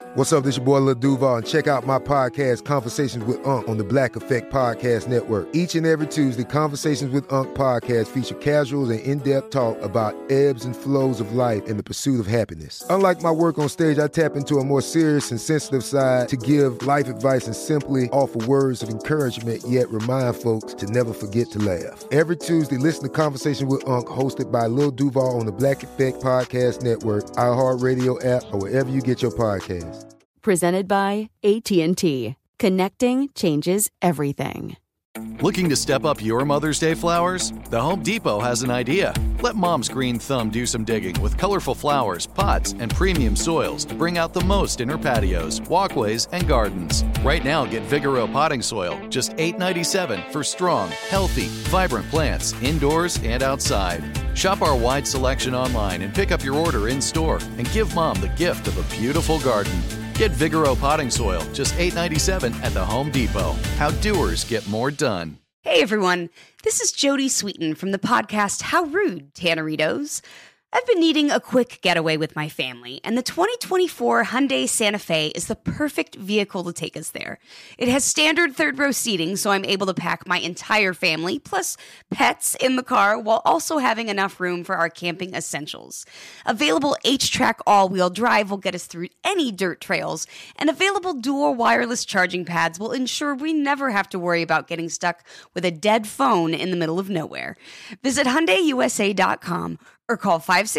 What's up? This your boy Lil Duval, and check out my podcast, Conversations with Unc, on the Black Effect Podcast Network. Each and every Tuesday, Conversations with Unc podcast feature casuals and in-depth talk about ebbs and flows of life and the pursuit of happiness. Unlike my work on stage, I tap into a more serious and sensitive side to give life advice and simply offer words of encouragement, yet remind folks to never forget to laugh. Every Tuesday, listen to Conversations with Unc, hosted by Lil Duval on the Black Effect Podcast Network, iHeartRadio app, or wherever you get your podcasts. Presented by AT&T. Connecting changes everything. Looking to step up your Mother's Day flowers? The Home Depot has an idea. Let Mom's green thumb do some digging with colorful flowers, pots, and premium soils to bring out the most in her patios, walkways, and gardens. Right now, get Vigoro potting soil, just $8.97 for strong, healthy, vibrant plants indoors and outside. Shop our wide selection online and pick up your order in-store and give Mom the gift of a beautiful garden. Get Vigoro potting soil, just $8.97 at the Home Depot. How doers get more done. Hey everyone, this is Jody Sweeten from the podcast How Rude, Tanneritos. I've been needing a quick getaway with my family, and the 2024 Hyundai Santa Fe is the perfect vehicle to take us there. It has standard third-row seating, so I'm able to pack my entire family, plus pets, in the car, while also having enough room for our camping essentials. Available H-Track all-wheel drive will get us through any dirt trails, and available dual wireless charging pads will ensure we never have to worry about getting stuck with a dead phone in the middle of nowhere. Visit HyundaiUSA.com or call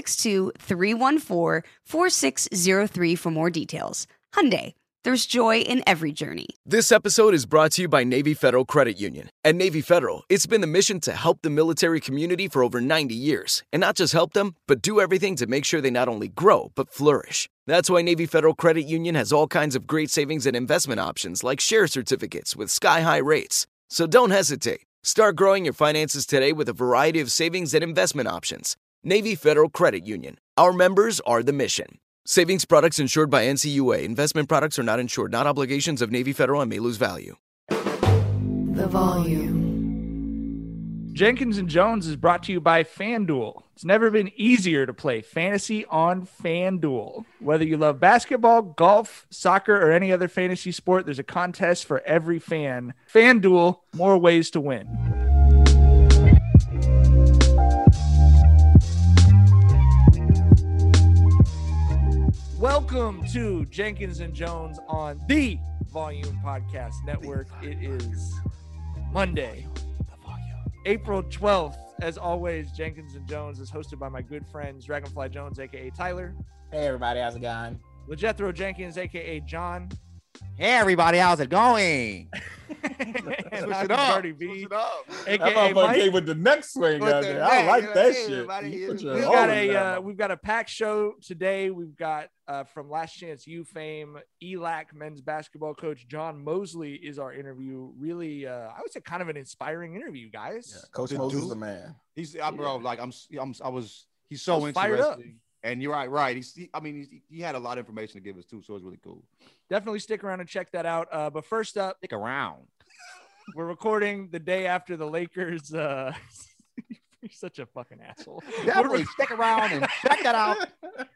562-314-4603 for more details. Hyundai, there's joy in every journey. This episode is brought to you by Navy Federal Credit Union. At Navy Federal, it's been the mission to help the military community for over 90 years. And not just help them, but do everything to make sure they not only grow, but flourish. That's why Navy Federal Credit Union has all kinds of great savings and investment options like share certificates with sky-high rates. So don't hesitate. Start growing your finances today with a variety of savings and investment options. Navy Federal Credit Union. Our members are the mission. Savings products insured by NCUA. Investment products are not insured, not obligations of Navy Federal and may lose value. The Volume. Jenkins and Jones is brought to you by FanDuel. It's never been easier to play fantasy on FanDuel. Whether you love basketball, golf, soccer, or any other fantasy sport, there's a contest for every fan. FanDuel, more ways to win. Welcome to Jenkins and Jones on the Volume Podcast Network. It is Monday, April 12th. As always, Jenkins and Jones is hosted by my good friends, Dragonfly Jones, a.k.a. Tyler. Hey, everybody. How's it going? LeJethro Jenkins, a.k.a. John. Hey, everybody. How's it going? And Switch I'm it up. Cardi B, Switch it up. a.k.a. Mike. with the neck swing With out the there. I like neck, that hey, shit. everybody, You put your We've all got in there. we've got a packed show today. We've got from Last Chance U fame, ELAC men's basketball coach John Mosley is our interview. Really, I would say kind of an inspiring interview, guys. Yeah, Coach The Moses dude. is a man. He's, bro, like he's so was fired up. interesting. And you're right. He had a lot of information to give us too, so it's really cool. Definitely stick around and check that out. But first up, Stick around. we're recording the day after the Lakers. You're such a fucking asshole. Definitely stick around and check that out.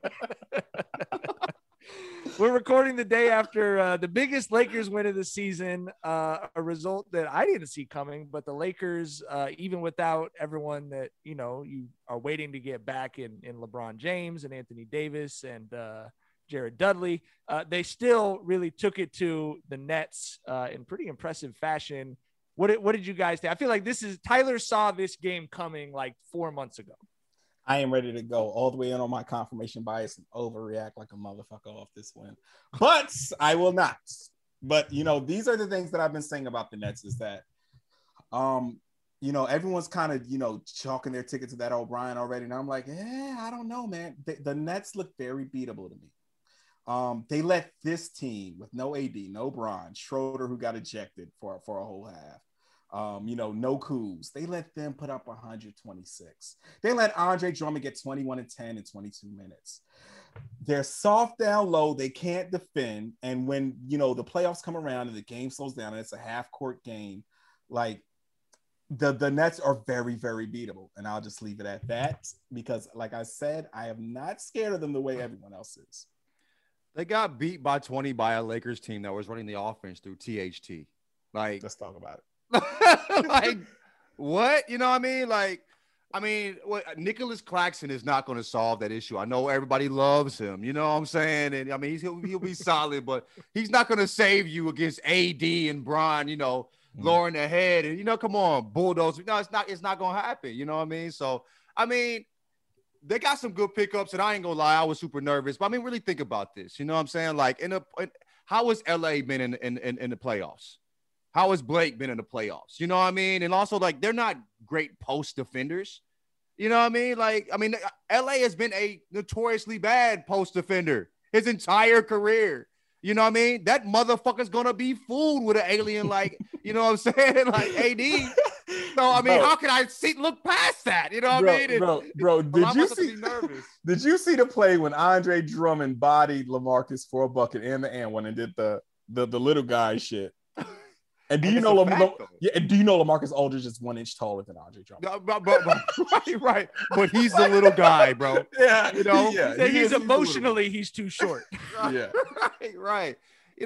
We're recording the day after the biggest Lakers win of the season, a result that I didn't see coming, but the Lakers, even without everyone that, you are waiting to get back in LeBron James and Anthony Davis and Jared Dudley, they still really took it to the Nets in pretty impressive fashion. What did you guys think? I feel like Tyler saw this game coming like 4 months ago. I am ready to go all the way in on my confirmation bias and overreact like a motherfucker off this win. But I will not. But, these are the things that I've been saying about the Nets is that, everyone's kind of, chalking their ticket to that O'Brien already. And I'm like, I don't know, man. The Nets look very beatable to me. They let this team with no AD, no Bron, Schroeder, who got ejected for a whole half. No Kuz. They let them put up 126. They let Andre Drummond get 21 and 10 in 22 minutes. They're soft down low. They can't defend. And when, the playoffs come around and the game slows down and it's a half court game, like the Nets are very, very beatable. And I'll just leave it at that because, like I said, I am not scared of them the way everyone else is. They got beat by 20 by a Lakers team that was running the offense through THT. Like, let's talk about it. Like, what? You know what I mean? Like, what Nicholas Claxton is not going to solve that issue. I know everybody loves him. You know what I'm saying? And I mean, he'll be solid, but he's not going to save you against AD and Bron, lowering their head. And, come on, bulldoze. No, it's not going to happen. You know what I mean? So, I mean, they got some good pickups, and I ain't going to lie, I was super nervous. But, I mean, really think about this. You know what I'm saying? Like, how has LA been in the playoffs? How has Blake been in the playoffs? You know what I mean? And also, like, they're not great post defenders. You know what I mean? Like, LA has been a notoriously bad post defender his entire career. You know what I mean? That motherfucker's going to be fooled with an alien, like, you know what I'm saying? Like, AD. So, I mean, how can I look past that? You know what I mean? Bro, did you see the play when Andre Drummond bodied LaMarcus for a bucket and the and one and did the little guy shit? And do you know LaMarcus Aldridge is 1 inch taller than Andre Drummond? Right. But he's the little guy, bro. Yeah. He's emotionally, he's too short. Yeah. Right.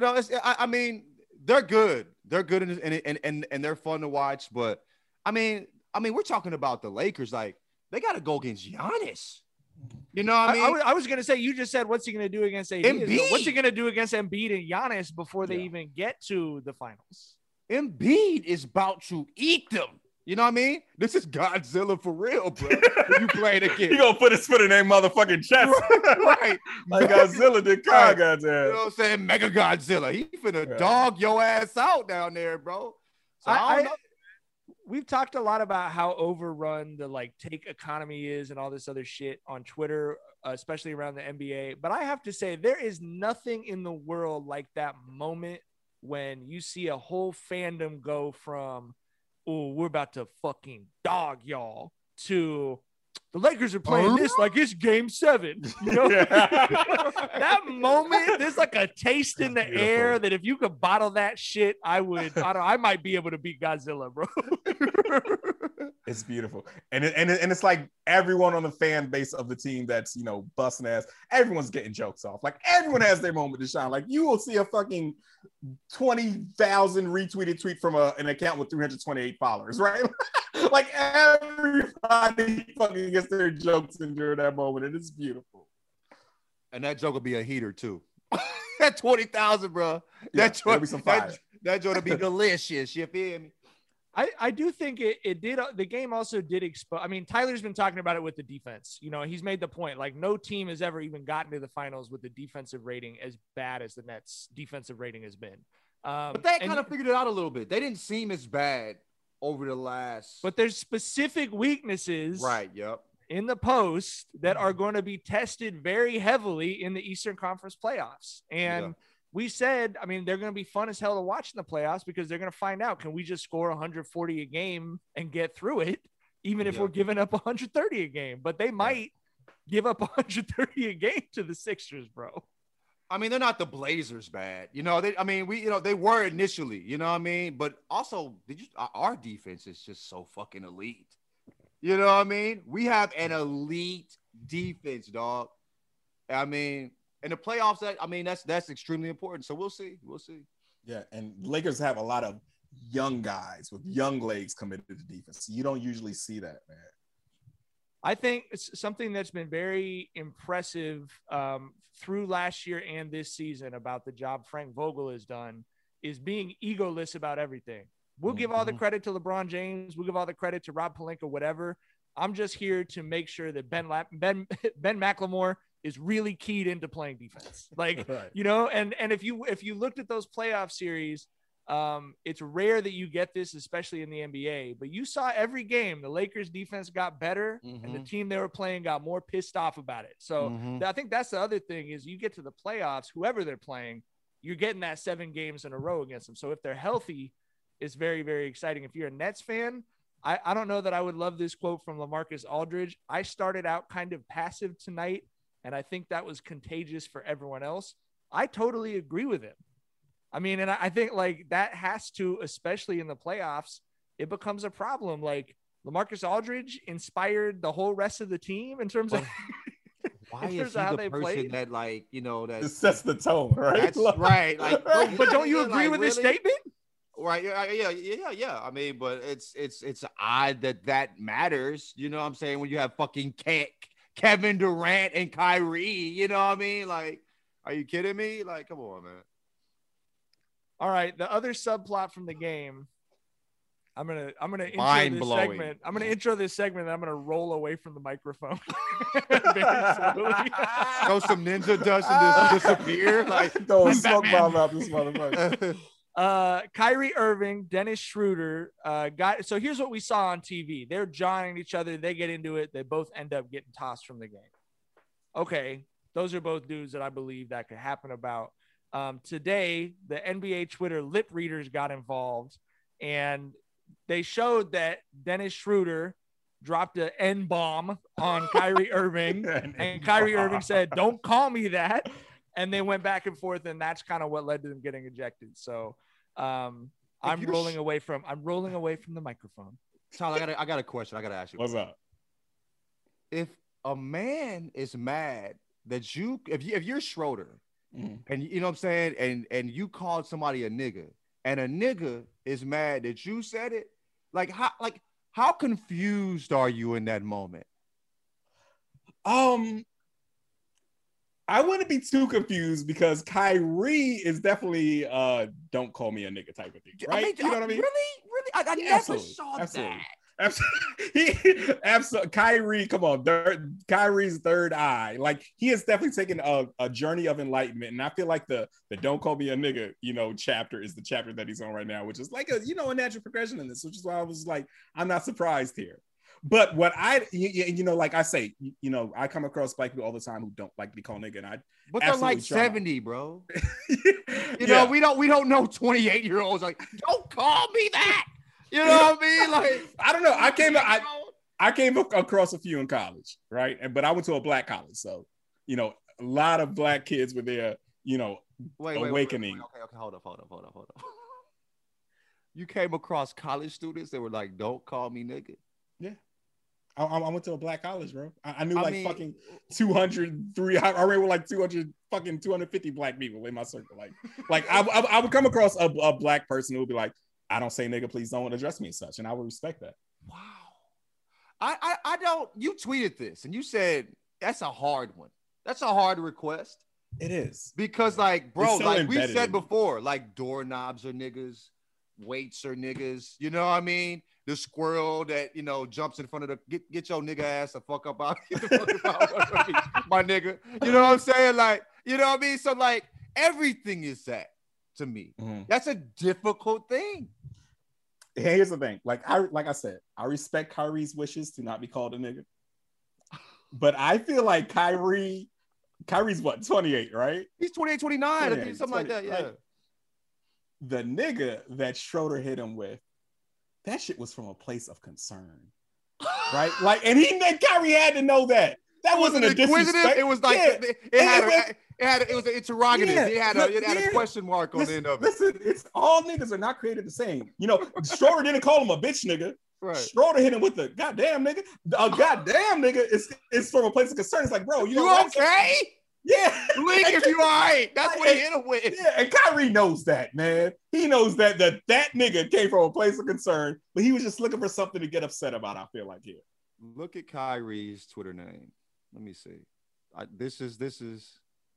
They're good. They're good and they're fun to watch. But I mean, we're talking about the Lakers. Like, they got to go against Giannis. You know what I mean? I was going to say, you just said, what's he going to do against AD? What's he going to do against Embiid and Giannis before they even get to the finals? Embiid is about to eat them. You know what I mean? This is Godzilla for real, bro. You playing again. He gonna put his foot in their motherfucking chest. Right. Like Godzilla did Kong, goddamn. You know what I'm saying? Mega Godzilla. He finna dog your ass out down there, bro. So we've talked a lot about how overrun the take economy is and all this other shit on Twitter, especially around the NBA. But I have to say, there is nothing in the world like that moment when you see a whole fandom go from, oh, we're about to fucking dog y'all, to the Lakers are playing this like it's game 7. You know, that moment, there's like a taste in the air that if you could bottle that shit, I might be able to beat Godzilla, bro. It's beautiful. And it's like everyone on the fan base of the team that's, busting ass, everyone's getting jokes off. Like, everyone has their moment to shine. Like, you will see a fucking 20,000 retweeted tweet from an account with 328 followers, right? Like, everybody fucking gets their jokes in during that moment, and it's beautiful. And that joke will be a heater, too. That 20,000, bro. Yeah, that joke will be delicious. You feel me? I do think it did. The game also did expose. I mean, Tyler's been talking about it with the defense. He's made the point, like, no team has ever even gotten to the finals with the defensive rating as bad as the Nets' defensive rating has been. But they kind of figured it out a little bit. They didn't seem as bad over the last. But there's specific weaknesses. Right. Yep. In the post that are going to be tested very heavily in the Eastern Conference playoffs. And we said, I mean, they're going to be fun as hell to watch in the playoffs because they're going to find out, can we just score 140 a game and get through it, even if we're giving up 130 a game? But they might give up 130 a game to the Sixers, bro. I mean, they're not the Blazers bad. They were initially, you know what I mean? But also, our defense is just so fucking elite. You know what I mean? We have an elite defense, dog. I mean, in the playoffs, that's extremely important. So we'll see. Yeah, and Lakers have a lot of young guys with young legs committed to defense. You don't usually see that, man. I think it's something that's been very impressive through last year and this season about the job Frank Vogel has done is being egoless about everything. We'll give all the credit to LeBron James. We'll give all the credit to Rob Pelinka, whatever. I'm just here to make sure that Ben McLemore is really keyed into playing defense. Like, and if you looked at those playoff series, it's rare that you get this, especially in the NBA, but you saw every game, the Lakers defense got better and the team they were playing got more pissed off about it. So I think that's the other thing is you get to the playoffs, whoever they're playing, you're getting that 7 games in a row against them. So if they're healthy, it's very, very exciting. If you're a Nets fan, I don't know that I would love this quote from LaMarcus Aldridge. I started out kind of passive tonight, and I think that was contagious for everyone else. I totally agree with him. I mean, and I think like that has to, especially in the playoffs, it becomes a problem. Like LaMarcus Aldridge inspired the whole rest of the team in terms of Why in is terms he of how the they person played. that like It sets the tone, right? That's right. Like, But don't you agree with this really? statement? Right. Yeah. I mean, but it's odd that matters. You know what I'm saying? When you have fucking Kevin Durant and Kyrie, you know what I mean? Like, are you kidding me? Like, come on, man. All right. The other subplot from the game. I'm gonna intro this Mind-blowing. segment. I'm gonna intro this segment and I'm gonna roll away from the microphone. Very slowly. Throw some ninja dust and just disappear. Like, Throw a smoke bomb out this motherfucker. Kyrie Irving, Dennis Schroeder, so here's what we saw on TV. They're jawing at each other. They get into it. They both end up getting tossed from the game. Okay. Those are both dudes that I believe that could happen about. Today, the NBA Twitter lip readers got involved and they showed that Dennis Schroeder dropped an N-bomb on Kyrie Irving and Kyrie Irving said, "Don't call me that." And they went back and forth, and that's kind of what led to them getting ejected. So I'm rolling away from the microphone. Tyler, I got a question. I got to ask you. What's up? If a man is mad that if you're Schroeder, and you know what I'm saying, and you called somebody a nigga, and a nigga is mad that you said it, how confused are you in that moment? I wouldn't be too confused because Kyrie is definitely don't call me a nigga type of thing, right? I mean, you know what I mean? Really? I never saw that. Absolutely. Kyrie, come on, Kyrie's third eye. Like, he has definitely taken a journey of enlightenment, and I feel like the "don't call me a nigga" chapter is the chapter that he's on right now, which is like a natural progression in this, which is why I was like, I'm not surprised here. But what like I say, I come across black people all the time who don't like to be called nigga, and but they're like 70, bro. We don't know 28-year-olds like, don't call me that. You know what I mean? Like, I don't know. I came across a few in college, right? But I went to a black college, so a lot of black kids were there. Awakening. Wait, okay, hold up. You came across college students that were like, "Don't call me nigga." Yeah. I went to a black college, bro. I knew fucking 203. I ran with like 250 black people in my circle. Like I would come across a black person who would be like, "I don't say nigga, please don't address me as such," and I would respect that. Wow. I don't. You tweeted this and you said that's a hard one. That's a hard request. It is because, like, bro, so like we said before, like doorknobs are niggas, weights are niggas. You know what I mean? The squirrel that jumps in front of the get your nigga ass the fuck up out, my nigga. You know what I'm saying? Like, you know what I mean? So like everything is that to me. Mm-hmm. That's a difficult thing. Here's the thing. Like I said, I respect Kyrie's wishes to not be called a nigga. But I feel like Kyrie's what, 28, right? He's 28, 29, I think, something like that. Yeah. Like, the nigga that Schroeder hit him with, that shit was from a place of concern. Right? Like, and Kyrie had to know that. That wasn't a disrespect. It was like it was an interrogative. Yeah, it had a question mark on the end of it. Listen, it's all niggas are not created the same. Schroeder didn't call him a bitch nigga. Right. Schroeder hit him with the goddamn nigga. A goddamn nigga is from a place of concern. It's like, bro, you okay? Yeah. Link, if you all right. That's what he hit him with. Yeah, and Kyrie knows that, man. He knows that nigga came from a place of concern, but he was just looking for something to get upset about, I feel like, here. Look at Kyrie's Twitter name. Let me see. This is.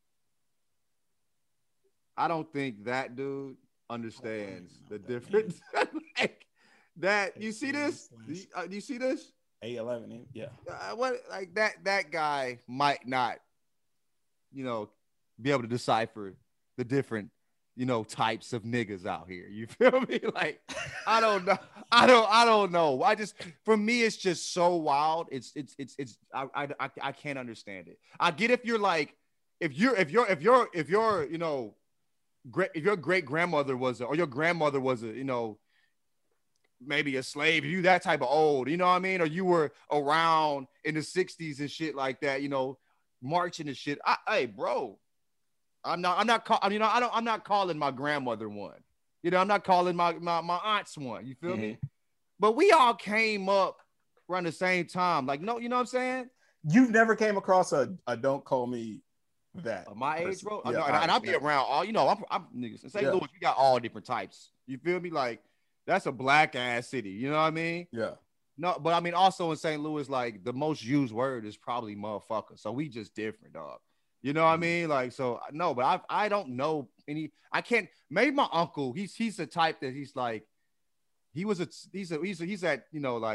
I don't think that dude understands the difference. Like that. You see this? Do you see this? A11, yeah. What like that guy might not, be able to decipher the different, types of niggas out here. You feel me? Like, I don't know. I don't know. For me, it's just so wild. I can't understand it. I get if you're like, if your great grandmother was, or your grandmother was maybe a slave, you that type of old, you know what I mean? Or you were around in the 60s and shit like that, marching and shit. Hey, bro, I'm not calling my grandmother one. I'm not calling my aunts one. You feel me? But we all came up around the same time. Like, no, you know what I'm saying? You've never came across a don't call me that. My age, bro. Yeah, and I'll be around all, I'm niggas. In St. Louis, we got all different types. You feel me? Like, that's a black ass city. You know what I mean? Yeah. No, but I mean, also in St. Louis, like, the most used word is probably motherfucker. So we just different, dog. You know what I mean? Like, so no, but I don't know any. I can't. Maybe my uncle. He's the type that he's like. He's that,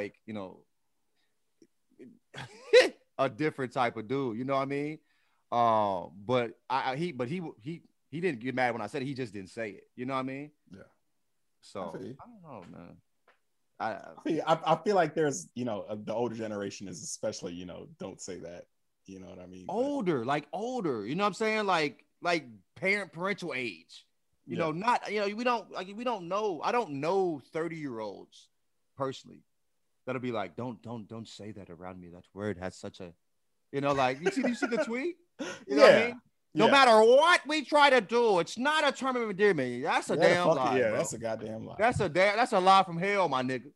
a different type of dude. You know what I mean? But he didn't get mad when I said it. He just didn't say it. You know what I mean? Yeah. So I don't know, man. I feel like there's, the older generation is especially, don't say that. You know what I mean? Older. You know what I'm saying? Like parental age. We don't know. I don't know 30-year-olds personally that'll be like, don't say that around me. That word has such a, you see the tweet? You know what I mean? No matter what we try to do, it's not a term of endearment. That's a damn lie. Yeah, bro. that's a goddamn lie. That's a lie from hell, my nigga.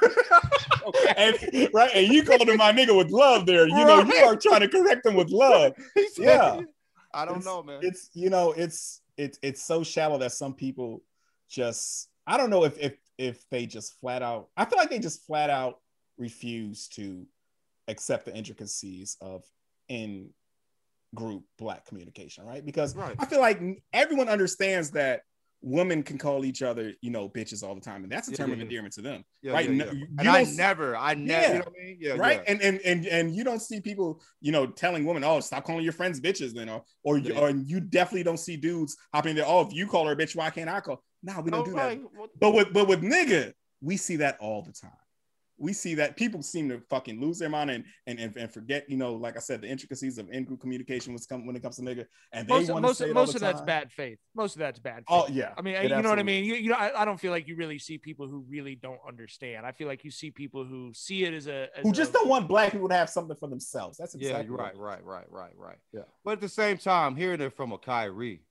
And, right, and you called him my nigga with love there. You know, you are trying to correct him with love. Yeah. I don't know, man. It's it's so shallow that some people just, I don't know if they just flat out, I feel like they just flat out refuse to accept the intricacies of in group black communication, right? Because I feel like everyone understands that women can call each other, bitches all the time, and that's a term of endearment to them, right? And I never, you know what I mean? Yeah, right. Yeah. And you don't see people, telling women, "Oh, stop calling your friends bitches," then, or you definitely don't see dudes hopping there. "Oh, if you call her a bitch, why can't I call?" No, we don't do that. But with nigga, we see that all the time. We see that people seem to fucking lose their mind and forget, like I said, the intricacies of in-group communication when it comes to nigga. And they want to say it all the time. That's bad faith. Most of that's bad faith. Oh yeah. I mean, you know what I mean? I don't feel like you really see people who really don't understand. I feel like you see people who see it as who just don't want black people to have something for themselves. That's exactly right. Yeah. But at the same time, hearing it from a Kyrie,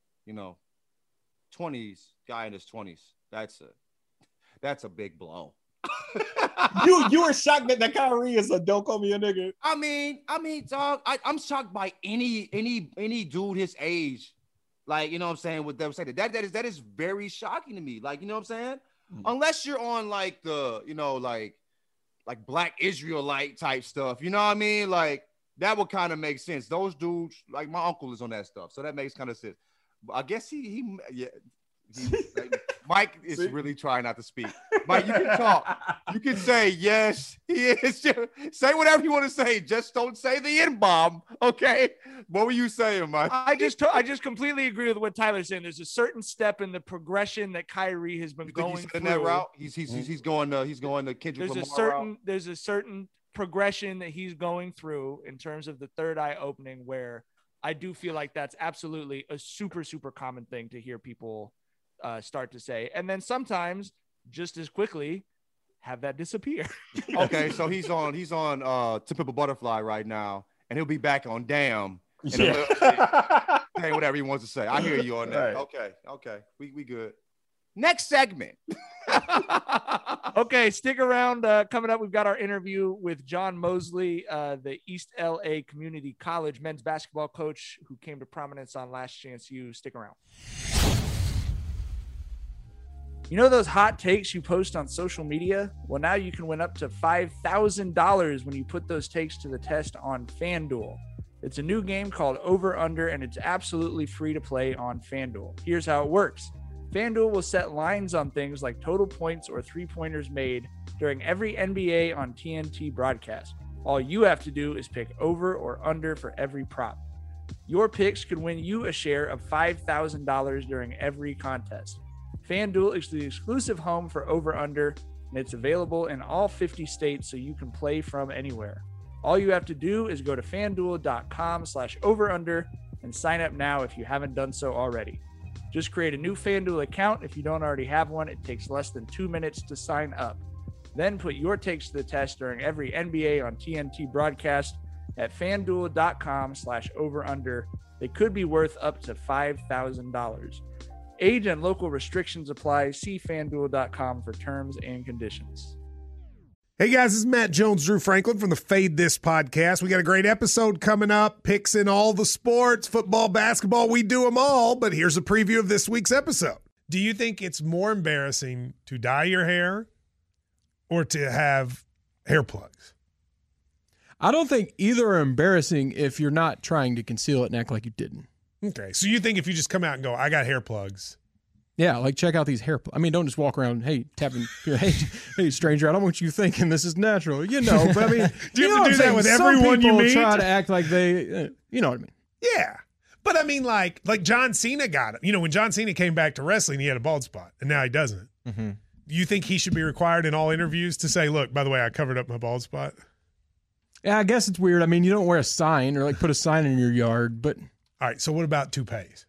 20s guy in his 20s, that's a big blow. you were shocked that Kyrie is a don't call me a nigga. I mean, dog, I'm shocked by any dude his age, like, you know what I'm saying, with them saying that is very shocking to me. Like, you know what I'm saying? Unless you're on like the, like Black Israelite type stuff, you know what I mean? Like, that would kind of make sense. Those dudes, like my uncle is on that stuff, so that makes kind of sense. But I guess he Mike is really trying not to speak. Mike, you can talk. You can say, yes, he is. Say whatever you want to say. Just don't say the N-bomb, okay? What were you saying, Mike? I just completely agree with what Tyler's saying. There's a certain step in the progression that Kyrie has been going through. In that route, he's going to Kendrick Lamar. There's a certain progression that he's going through in terms of the third eye opening, where I do feel like that's absolutely a super, super common thing to hear people start to say, and then sometimes just as quickly have that disappear. Okay, so he's on To Pimp a Butterfly right now, and he'll be back on Damn. Say whatever he wants to say. I hear you on that. Right. Okay, we good. Next segment. Okay, stick around. Coming up, we've got our interview with John Mosley, the East LA Community College men's basketball coach who came to prominence on Last Chance U. Stick around. You know those hot takes you post on social media? Well, now you can win up to $5,000 when you put those takes to the test on FanDuel. It's a new game called Over Under, and it's absolutely free to play on FanDuel. Here's how it works. FanDuel will set lines on things like total points or three-pointers made during every NBA on TNT broadcast. All you have to do is pick over or under for every prop. Your picks could win you a share of $5,000 during every contest. FanDuel is the exclusive home for Over Under, and it's available in all 50 states, so you can play from anywhere. All you have to do is go to FanDuel.com/overunder and sign up now if you haven't done so already. Just create a new FanDuel account if you don't already have one. It takes less than 2 minutes to sign up. Then put your takes to the test during every NBA on TNT broadcast at FanDuel.com/overunder. They could be worth up to $5,000. Age and local restrictions apply. See FanDuel.com for terms and conditions. Hey guys, this is Matt Jones, Drew Franklin from the Fade This podcast. We got a great episode coming up, picks in all the sports, football, basketball, we do them all, but here's a preview of this week's episode. Do you think it's more embarrassing to dye your hair or to have hair plugs? I don't think either are embarrassing if you're not trying to conceal it and act like you didn't. Okay, so you think if you just come out and go, I got hair plugs. Yeah, like check out these hair plugs. I mean, don't just walk around, hey, tapping, hey, stranger, I don't want you thinking this is natural, but I mean. Do you have to do that with everyone you meet? Try to act like they, you know what I mean? Yeah. But I mean, like John Cena got it. You know, when John Cena came back to wrestling, he had a bald spot, and now he doesn't. Mm-hmm. You think he should be required in all interviews to say, look, by the way, I covered up my bald spot? Yeah, I guess it's weird. I mean, you don't wear a sign or like put a sign in your yard, but. All right, so what about toupees?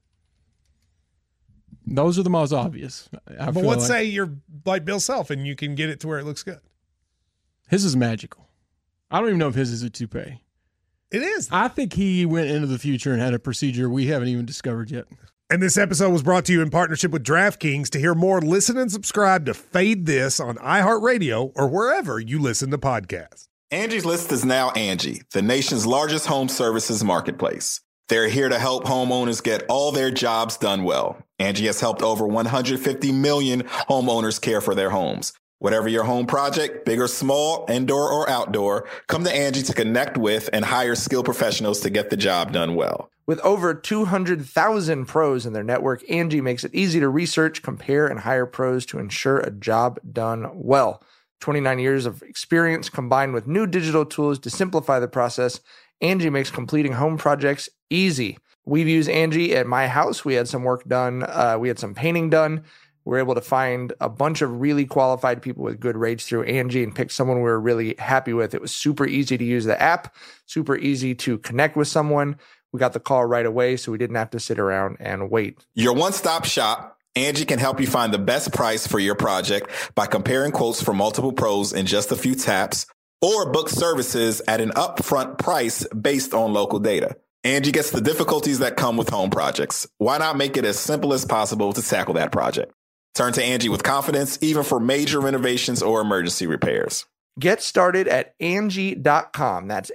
Those are the most obvious. But let's say you're like Bill Self and you can get it to where it looks good. His is magical. I don't even know if his is a toupee. It is. I think he went into the future and had a procedure we haven't even discovered yet. And this episode was brought to you in partnership with DraftKings. To hear more, listen and subscribe to Fade This on iHeartRadio or wherever you listen to podcasts. Angie's List is now Angie, the nation's largest home services marketplace. They're here to help homeowners get all their jobs done well. Angie has helped over 150 million homeowners care for their homes. Whatever your home project, big or small, indoor or outdoor, come to Angie to connect with and hire skilled professionals to get the job done well. With over 200,000 pros in their network, Angie makes it easy to research, compare, and hire pros to ensure a job done well. 29 years of experience combined with new digital tools to simplify the process, Angie makes completing home projects easy. We've used Angie at my house. We had some work done. We had some painting done. We were able to find a bunch of really qualified people with good rates through Angie and pick someone we were really happy with. It was super easy to use the app, super easy to connect with someone. We got the call right away, so we didn't have to sit around and wait. Your one-stop shop, Angie can help you find the best price for your project by comparing quotes from multiple pros in just a few taps, or book services at an upfront price based on local data. Angie gets the difficulties that come with home projects. Why not make it as simple as possible to tackle that project? Turn to Angie with confidence, even for major renovations or emergency repairs. Get started at Angie.com. That's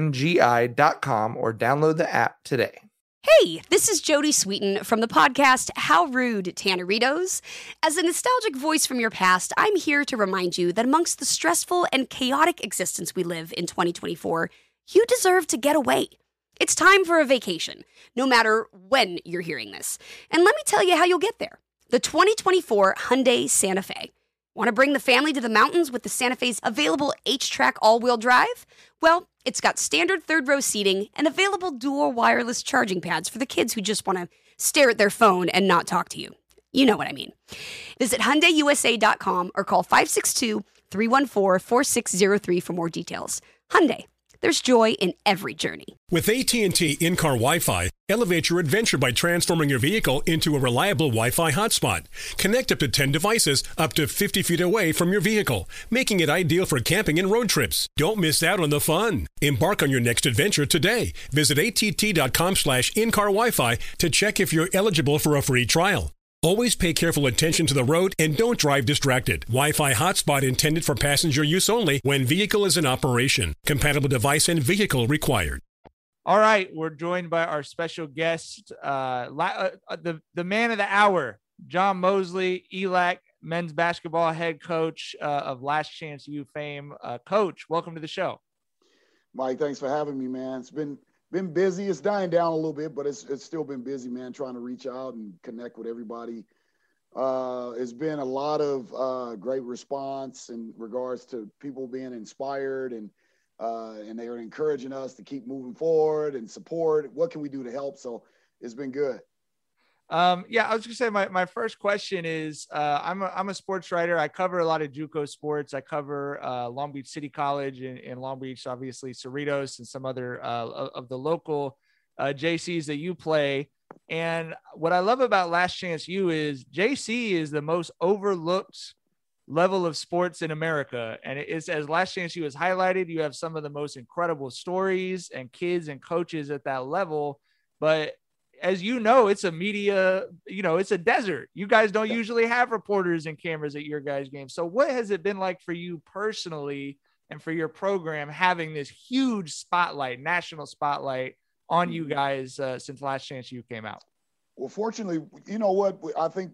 ANGI.com, or download the app today. Hey, this is Jody Sweeten from the podcast How Rude, Tanneritos. As a nostalgic voice from your past, I'm here to remind you that amongst the stressful and chaotic existence we live in 2024, you deserve to get away. It's time for a vacation, no matter when you're hearing this. And let me tell you how you'll get there. The 2024 Hyundai Santa Fe. Want to bring the family to the mountains with the Santa Fe's available H-Track all-wheel drive? Well, it's got standard third-row seating and available dual wireless charging pads for the kids who just want to stare at their phone and not talk to you. You know what I mean. Visit HyundaiUSA.com or call 562-314-4603 for more details. Hyundai. There's joy in every journey. With AT&T in-car Wi-Fi, elevate your adventure by transforming your vehicle into a reliable Wi-Fi hotspot. Connect up to 10 devices up to 50 feet away from your vehicle, making it ideal for camping and road trips. Don't miss out on the fun. Embark on your next adventure today. Visit att.com/in-car Wi-Fi to check if you're eligible for a free trial. Always pay careful attention to the road and don't drive distracted. Wi-Fi hotspot intended for passenger use only when vehicle is in operation. Compatible device and vehicle required. All right, we're joined by our special guest, the man of the hour, John Mosley, ELAC men's basketball head coach of Last Chance U fame. Coach, welcome to the show. Mike, thanks for having me, man. It's been busy. It's dying down a little bit, but it's still been busy, man, trying to reach out and connect with everybody. It's been a lot of great response in regards to people being inspired, and they are encouraging us to keep moving forward and support. What can we do to help? So it's been good. Yeah, I was gonna say my first question is I'm a sports writer. I cover a lot of JUCO sports. I cover Long Beach City College in Long Beach, obviously Cerritos and some other of the local JCs that you play. And what I love about Last Chance U is JC is the most overlooked level of sports in America. And it's, as Last Chance U has highlighted, you have some of the most incredible stories and kids and coaches at that level. But as you know, it's a media, it's a desert. You guys don't usually have reporters and cameras at your guys' games. So what has it been like for you personally and for your program having this huge spotlight, national spotlight on you guys since Last Chance U came out? Well, fortunately, you know what? I think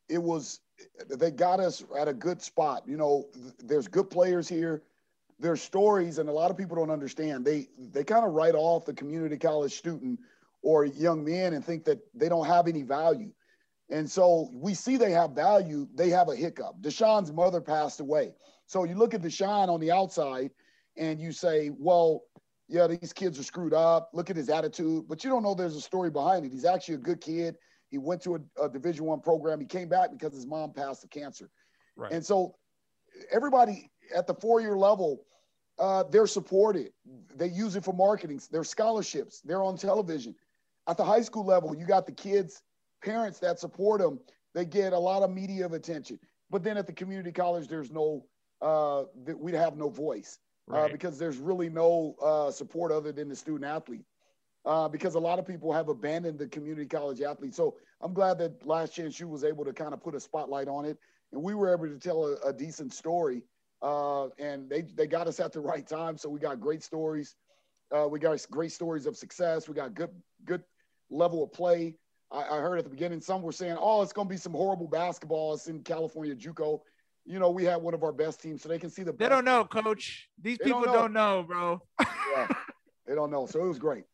they got us at a good spot. There's good players here. There's stories, and a lot of people don't understand. They kind of write off the community college student or young men and think that they don't have any value. And so we see they have value. They have a hiccup. Deshaun's mother passed away. So you look at Deshaun on the outside and you say, well, yeah, these kids are screwed up. Look at his attitude. But you don't know there's a story behind it. He's actually a good kid. He went to a Division I program. He came back because his mom passed of cancer. Right. And so everybody at the 4-year level, they're supported. They use it for marketing. They're scholarships. They're on television. At the high school level, you got the kids' parents that support them. They get a lot of media attention. But then at the community college, there's no we'd have no voice because there's really no support other than the student athlete. Because a lot of people have abandoned the community college athlete. So I'm glad that Last Chance U was able to kind of put a spotlight on it. And we were able to tell a decent story. And they got us at the right time. So we got great stories. We got great stories of success. We got good level of play. I heard at the beginning, some were saying, oh, it's going to be some horrible basketball. It's in California, JUCO. We had one of our best teams, so they can see the best. They don't know, Coach. These people don't know, bro. Yeah, they don't know. So it was great.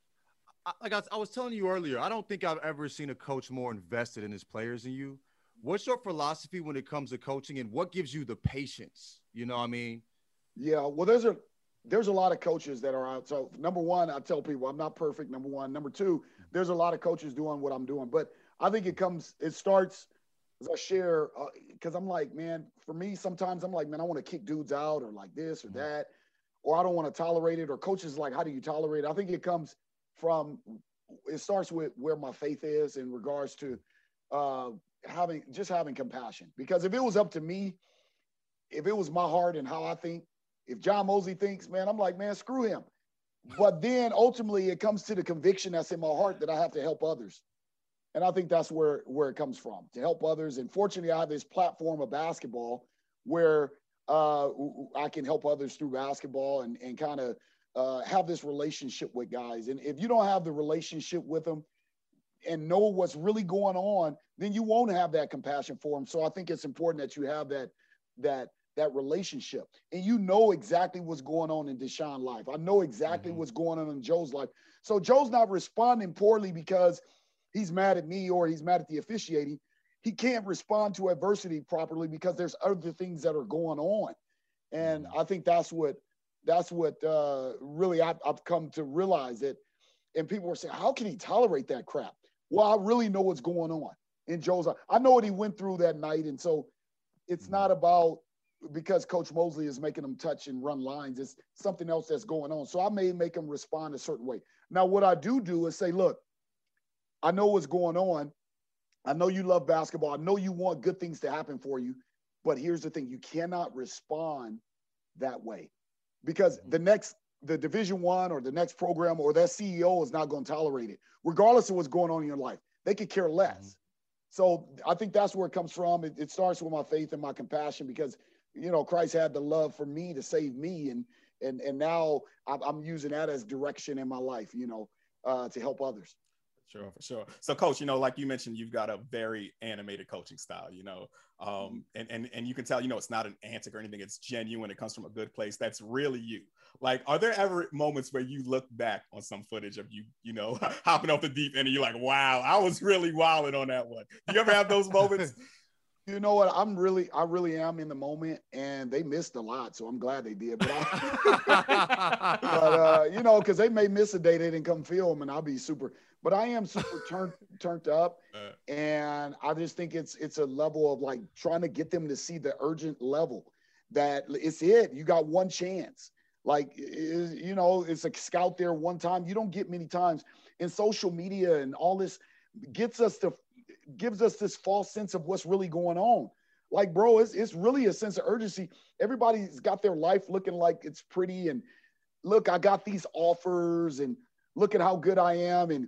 I was telling you earlier, I don't think I've ever seen a coach more invested in his players than you. What's your philosophy when it comes to coaching, and what gives you the patience? You know what I mean? Yeah, well, there's a lot of coaches that are out. So number one, I tell people I'm not perfect. Number one. Number two, there's a lot of coaches doing what I'm doing. But I think it starts as I share, because I'm like, man, for me, sometimes I'm like, man, I want to kick dudes out or like this or that, or I don't want to tolerate it. Or coaches like, how do you tolerate it? I think it starts with where my faith is in regards to having compassion. Because if it was up to me, if it was my heart and how I think, if John Mosley thinks, man, I'm like, man, screw him. But then ultimately it comes to the conviction that's in my heart that I have to help others. And I think that's where it comes from, to help others. And fortunately, I have this platform of basketball where I can help others through basketball and kind of have this relationship with guys. And if you don't have the relationship with them and know what's really going on, then you won't have that compassion for them. So I think it's important that you have that relationship, and you know exactly what's going on in Deshaun's life. I know exactly what's going on in Joe's life. So Joe's not responding poorly because he's mad at me or he's mad at the officiating. He can't respond to adversity properly because there's other things that are going on. And I think that's what really I've come to realize that. And people were saying, how can he tolerate that crap? Well, I really know what's going on in Joe's life. I know what he went through that night. And so it's not about because Coach Mosley is making them touch and run lines. It's something else that's going on. So I may make them respond a certain way. Now, what I do is say, look, I know what's going on. I know you love basketball. I know you want good things to happen for you. But here's the thing. You cannot respond that way because the Division I or the next program or that CEO is not going to tolerate it, regardless of what's going on in your life. They could care less. So I think that's where it comes from. It starts with my faith and my compassion because, Christ had the love for me to save me. And now I'm using that as direction in my life, to help others. Sure, for sure. So Coach, like you mentioned, you've got a very animated coaching style, and you can tell, it's not an antic or anything. It's genuine. It comes from a good place. That's really you. Like, are there ever moments where you look back on some footage of you, hopping off the deep end and you're like, wow, I was really wilding on that one. Do you ever have those moments? You know what? I really am in the moment, and they missed a lot, so I'm glad they did. But because they may miss a day they didn't come film, and I'll be super. But I am super turned up, and I just think it's a level of like trying to get them to see the urgent level that it's it. You got one chance. Like, it's a scout there one time. You don't get many times. And social media and all this gives us this false sense of what's really going on. Like, bro, it's really a sense of urgency. Everybody's got their life looking like it's pretty. And look, I got these offers and look at how good I am. And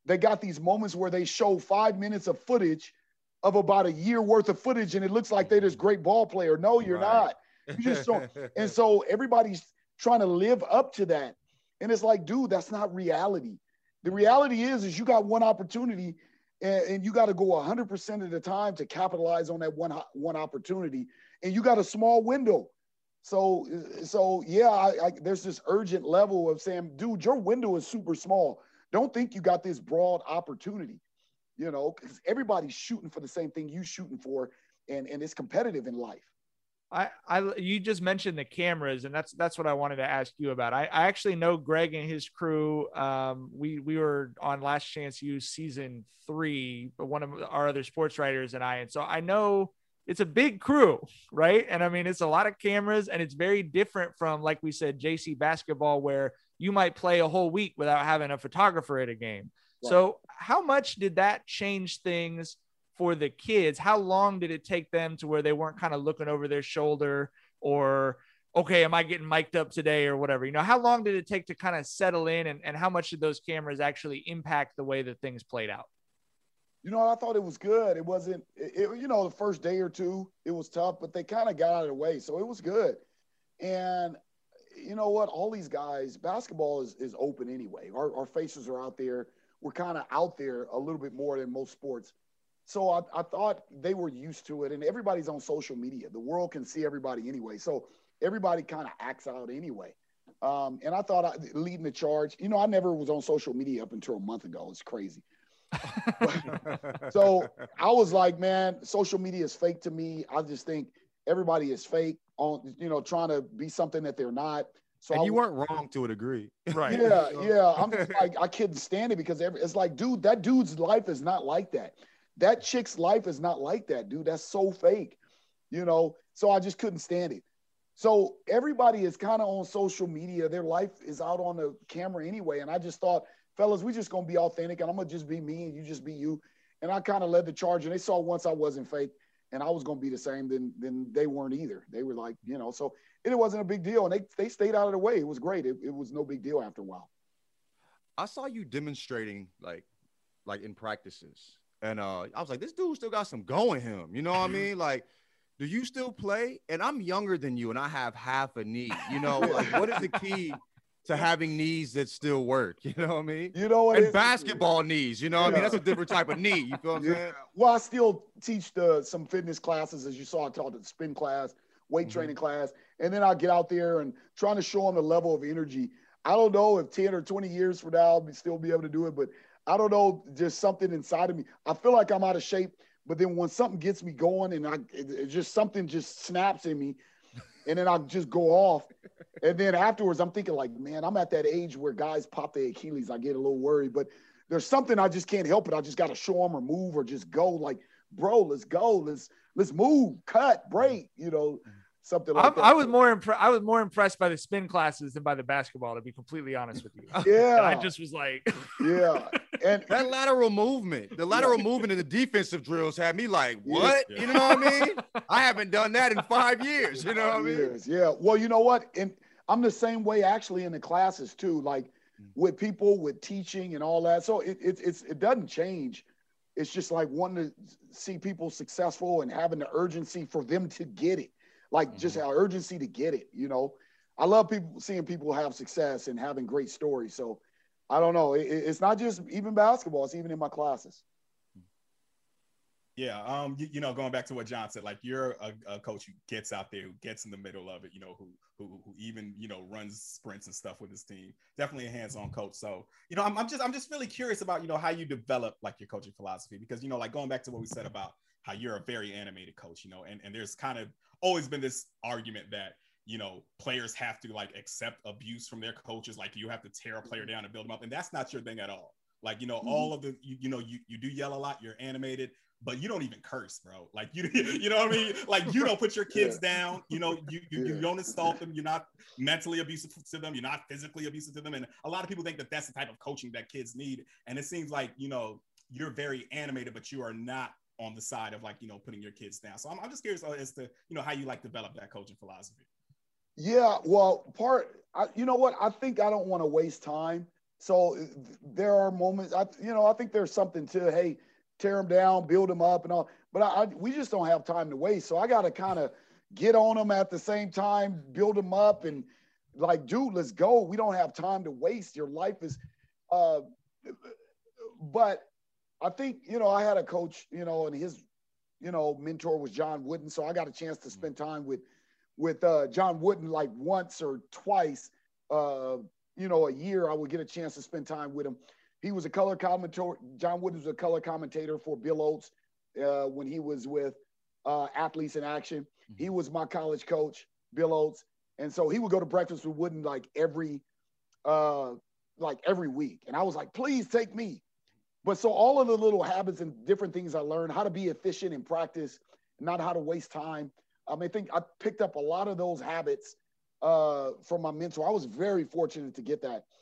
they got these moments where they show 5 minutes of footage of about a year worth of footage, and it looks like they're this great ball player. No, you're not. You just don't. And so everybody's trying to live up to that. And it's like, dude, that's not reality. The reality is you got one opportunity, and you got to go 100% of the time to capitalize on that one opportunity. And you got a small window. So yeah, there's this urgent level of saying, dude, your window is super small. Don't think you got this broad opportunity, you know, because everybody's shooting for the same thing you shooting for, and it's competitive in life. You just mentioned the cameras, and that's what I wanted to ask you about. I actually know Greg and his crew. We were on Last Chance U season 3, but one of our other sports writers and I, and so I know it's a big crew, right? And I mean, it's a lot of cameras, and it's very different from, like we said, JC basketball, where you might play a whole week without having a photographer at a game. Right. So how much did that change things for the kids? How long did it take them to where they weren't kind of looking over their shoulder or, okay, am I getting mic'd up today or whatever? You know, how long did it take to kind of settle in, and how much did those cameras actually impact the way that things played out? You know, I thought it was good. It wasn't, you know, the first day or two, it was tough, but they kind of got out of the way. So it was good. And you know what? All these guys, basketball is open anyway. Our faces are out there. We're kind of out there a little bit more than most sports. So I thought they were used to it, and everybody's on social media. The world can see everybody anyway. So everybody kind of acts out anyway. And I thought leading the charge, you know, I never was on social media up until a month ago. It's crazy. So I was like, man, social media is fake to me. I just think everybody is fake on, you know, trying to be something that they're not. So and you weren't wrong to a degree. Right. Yeah. I'm just like, I couldn't stand it because it's like, dude, that dude's life is not like that. That chick's life is not like that, dude. That's so fake, you know? So I just couldn't stand it. So everybody is kind of on social media. Their life is out on the camera anyway. And I just thought, fellas, we just going to be authentic, and I'm going to just be me and you just be you. And I kind of led the charge, and they saw once I wasn't fake and I was going to be the same, then they weren't either. They were like, you know, so it wasn't a big deal. And they stayed out of the way. It was great. It was no big deal after a while. I saw you demonstrating like in practices. And I was like, this dude still got some go in him. You know what I mean? Like, do you still play? And I'm younger than you, and I have half a knee. You know, like, what is the key to having knees that still work? You know what I mean? You know what? And basketball knees. You know what I mean? That's a different type of knee. You feel what I'm saying? Well, I still teach some fitness classes, as you saw. I taught the spin class, weight training class, and then I'll get out there and trying to show them the level of energy. I don't know if 10 or 20 years from now I'll still be able to do it, but I don't know, just something inside of me. I feel like I'm out of shape, but then when something gets me going and it just something just snaps in me, and then I just go off. And then afterwards, I'm thinking like, man, I'm at that age where guys pop their Achilles. I get a little worried, but there's something I just can't help it. I just got to show them or move or just go like, bro, let's go. Let's move, cut, break, you know, something like that. I was more impressed by the spin classes than by the basketball, to be completely honest with you. Yeah. I just was like, yeah. And that lateral movement, movement in the defensive drills had me like, what? Yeah. You know what I mean? I haven't done that in 5 years. You know what I mean? Yeah. Well, you know what? And I'm the same way actually in the classes too, like with people, with teaching and all that. So it doesn't change. It's just like wanting to see people successful and having the urgency for them to get it. Like just our urgency to get it, you know. I love seeing people have success and having great stories. So I don't know. It's not just even basketball. It's even in my classes. Yeah. You know, going back to what John said, like you're a coach who gets out there, who gets in the middle of it, you know, who even, you know, runs sprints and stuff with his team. Definitely a hands-on coach. So, you know, I'm just really curious about, you know, how you develop like your coaching philosophy, because, you know, like going back to what we said about how you're a very animated coach, you know, and there's kind of always been this argument that, you know, players have to like accept abuse from their coaches. Like you have to tear a player down and build them up. And that's not your thing at all. Like, you know, all of the, you know, you do yell a lot, you're animated, but you don't even curse, bro. Like you know what I mean? Like you don't put your kids down, you know, you don't insult them. You're not mentally abusive to them. You're not physically abusive to them. And a lot of people think that that's the type of coaching that kids need. And it seems like, you know, you're very animated, but you are not on the side of like, you know, putting your kids down. So I'm just curious as to, you know, how you like develop that coaching philosophy. Yeah, well, you know what? I think I don't want to waste time So there are moments, I think there's something to, hey, tear them down, build them up and all, but we just don't have time to waste. So I got to kind of get on them at the same time, build them up and like, dude, let's go. We don't have time to waste. Your life is, but I think, I had a coach, and his, mentor was John Wooden. So I got a chance to spend time with John Wooden like once or twice, a year. I would get a chance to spend time with him. He was a color commentator. John Wooden was a color commentator for Bill Oates when he was with Athletes in Action. He was my college coach, Bill Oates. And so he would go to breakfast with Wooden like every week. And I was like, please take me. But so all of the little habits and different things I learned, how to be efficient in practice, not how to waste time. I think I picked up a lot of those habits from my mentor. I was very fortunate to get that.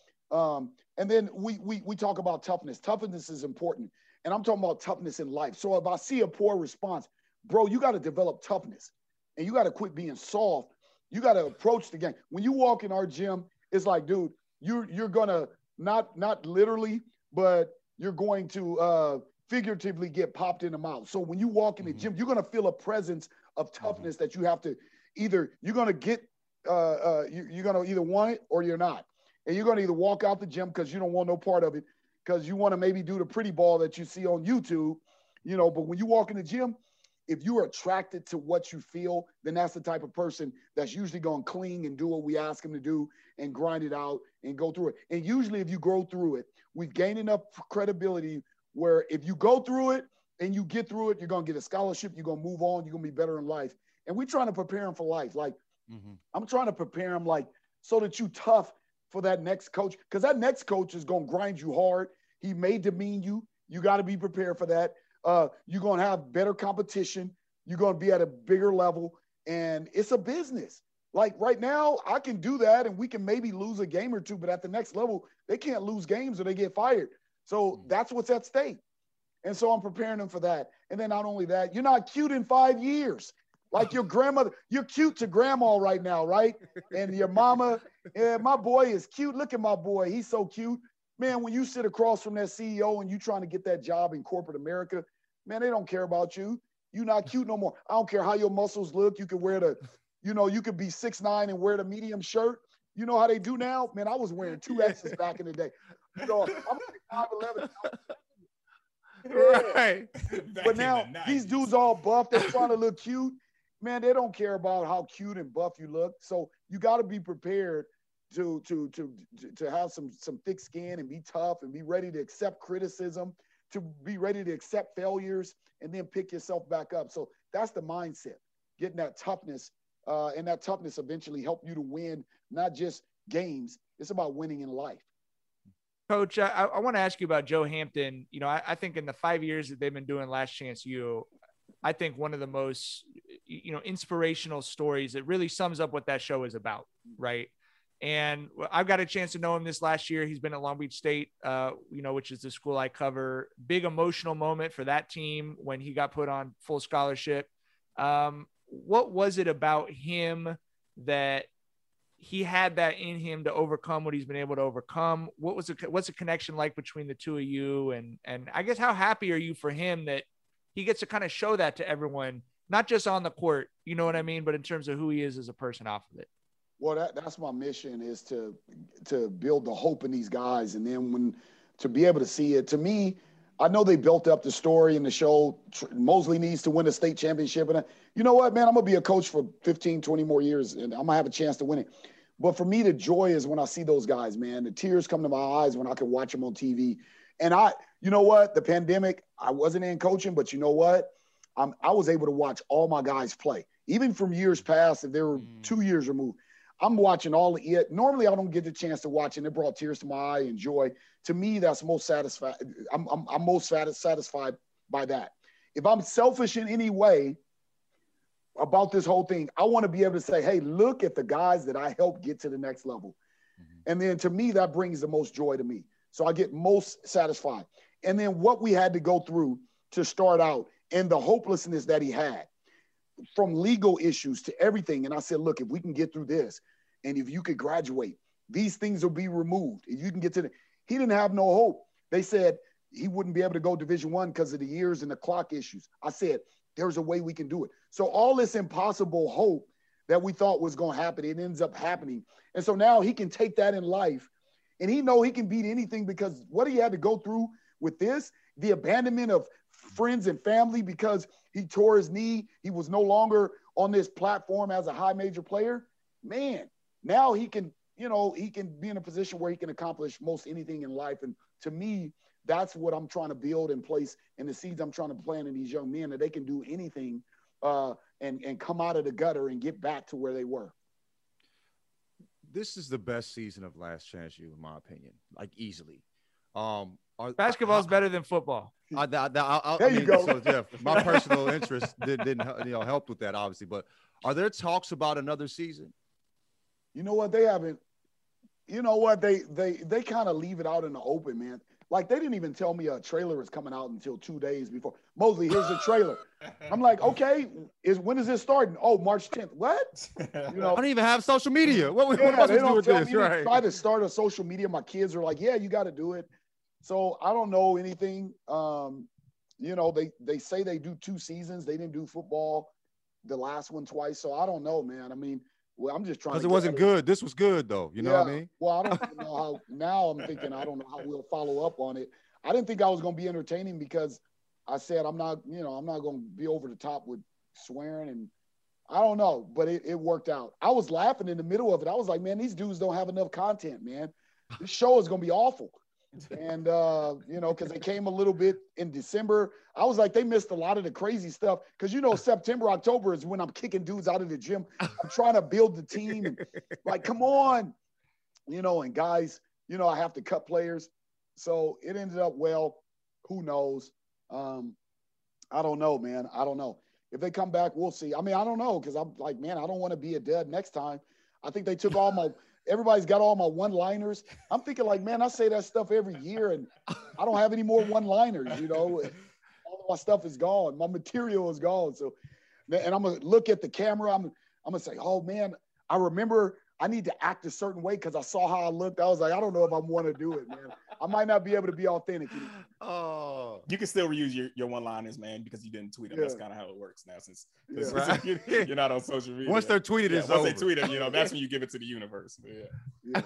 And then we talk about toughness. Toughness is important. And I'm talking about toughness in life. So if I see a poor response, bro, you got to develop toughness and you got to quit being soft. You got to approach the game. When you walk in our gym, it's like, dude, you're going to not literally, but you're going to figuratively get popped in the mouth. So when you walk in the gym, you're going to feel a presence of toughness that you have to you're going to get, you're going to either want it or you're not. And you're going to either walk out the gym because you don't want no part of it, because you want to maybe do the pretty ball that you see on YouTube, but when you walk in the gym, if you are attracted to what you feel, then that's the type of person that's usually going to cling and do what we ask them to do and grind it out and go through it. And usually if you go through it, we've gained enough credibility where if you go through it and you get through it, you're going to get a scholarship, you're going to move on, you're going to be better in life. And we're trying to prepare them for life. Like I'm trying to prepare them like so that you tough for that next coach, because that next coach is going to grind you hard. He may demean you. You got to be prepared for that. You're going to have better competition. You're going to be at a bigger level, and it's a business. Like right now, I can do that, and we can maybe lose a game or two, but at the next level, they can't lose games or they get fired. So that's what's at stake. And so I'm preparing them for that. And then not only that, you're not cute in 5 years. Like your grandmother, you're cute to grandma right now, right? And your mama, my boy is cute. Look at my boy. He's so cute. Man, when you sit across from that CEO and you trying to get that job in corporate America, man, they don't care about you. You're not cute no more. I don't care how your muscles look. You could wear you could be 6'9" and wear the medium shirt. You know how they do now? Man, I was wearing 2X's back in the day. I'm 5'11". Right. But now these dudes all buff. They're trying to look cute. Man, they don't care about how cute and buff you look. So you got to be prepared to have some thick skin and be tough and be ready to accept criticism, to be ready to accept failures and then pick yourself back up. So that's the mindset, getting that toughness, and that toughness eventually help you to win, not just games. It's about winning in life. Coach, I want to ask you about Joe Hampton. I think in the 5 years that they've been doing Last Chance U, I think one of the most, inspirational stories that really sums up what that show is about. Right. And I've got a chance to know him this last year. He's been at Long Beach State, which is the school I cover. Big emotional moment for that team when he got put on full scholarship. What was it about him that he had that in him to overcome what he's been able to overcome? What's the connection like between the two of you? And I guess how happy are you for him that he gets to kind of show that to everyone, not just on the court, you know what I mean, but in terms of who he is as a person off of it? Well, that's my mission, is to build the hope in these guys. And then to be able to see it, to me, I know they built up the story in the show. Mosley needs to win a state championship. And you know what, man, I'm going to be a coach for 15, 20 more years, and I'm going to have a chance to win it. But for me, the joy is when I see those guys, man. The tears come to my eyes when I can watch them on TV. And you know what, the pandemic, I wasn't in coaching, but you know what? I was able to watch all my guys play, even from years past, if they were 2 years removed. I'm watching all of it. Normally, I don't get the chance to watch, and it brought tears to my eye and joy. To me, that's most satisfied. I'm most satisfied by that. If I'm selfish in any way about this whole thing, I want to be able to say, hey, look at the guys that I helped get to the next level. And then to me, that brings the most joy to me. So I get most satisfied. And then what we had to go through to start out and the hopelessness that he had, from legal issues to everything. And I said, look, if we can get through this, and if you could graduate, these things will be removed. If you can get to he didn't have no hope. They said he wouldn't be able to go Division I because of the years and the clock issues. I said, there's a way we can do it. So all this impossible hope that we thought was going to happen, it ends up happening. And so now he can take that in life, and he know he can beat anything, because what he had to go through with this, the abandonment of friends and family because he tore his knee, he was no longer on this platform as a high major player. Man, now he can, he can be in a position where he can accomplish most anything in life. And to me, that's what I'm trying to build in place, and the seeds I'm trying to plant in these young men, that they can do anything and come out of the gutter and get back to where they were. This is the best season of Last Chance U, in my opinion, like easily. Basketball's better than football. There you go. So, yeah, my personal interest didn't help with that, obviously. But are there talks about another season? You know what? They haven't. You know what? They kind of leave it out in the open, man. Like, they didn't even tell me a trailer is coming out until 2 days before. Mosley, here's the trailer. I'm like, okay, when is this starting? Oh, March 10th. What? I don't even have social media. What am I supposed to do with this? Right. Try to start a social media. My kids are like, yeah, you got to do it. So I don't know anything. They say they do 2 seasons. They didn't do football the last one twice. So I don't know, man. I mean, well, I'm just trying to. Because it wasn't good. This was good, though. You know what I mean? Well, I don't know how. Now I'm thinking I don't know how we'll follow up on it. I didn't think I was going to be entertaining, because I said I'm not going to be over the top with swearing, and I don't know, but it worked out. I was laughing in the middle of it. I was like, man, these dudes don't have enough content, man. This show is going to be awful. And, because they came a little bit in December. I was like, they missed a lot of the crazy stuff. Because, September, October is when I'm kicking dudes out of the gym. I'm trying to build the team. And, like, come on. And guys, I have to cut players. So it ended up well. Who knows? I don't know, man. I don't know. If they come back, we'll see. I mean, I don't know, because I'm like, man, I don't want to be a dud next time. I think they took all my – everybody's got all my one-liners. I'm thinking, like, man, I say that stuff every year, and I don't have any more one-liners, All of my stuff is gone. My material is gone. So, and I'm going to look at the camera. I'm going to say, oh, man, I remember I need to act a certain way because I saw how I looked. I was like, I don't know if I want to do it, man. I might not be able to be authentic. Oh, you can still reuse your one-liners, man, because you didn't tweet them. Yeah. That's kind of how it works now, since you're not on social media. Once they're tweeted, it's over. Once they tweet them, that's when you give it to the universe. Yeah.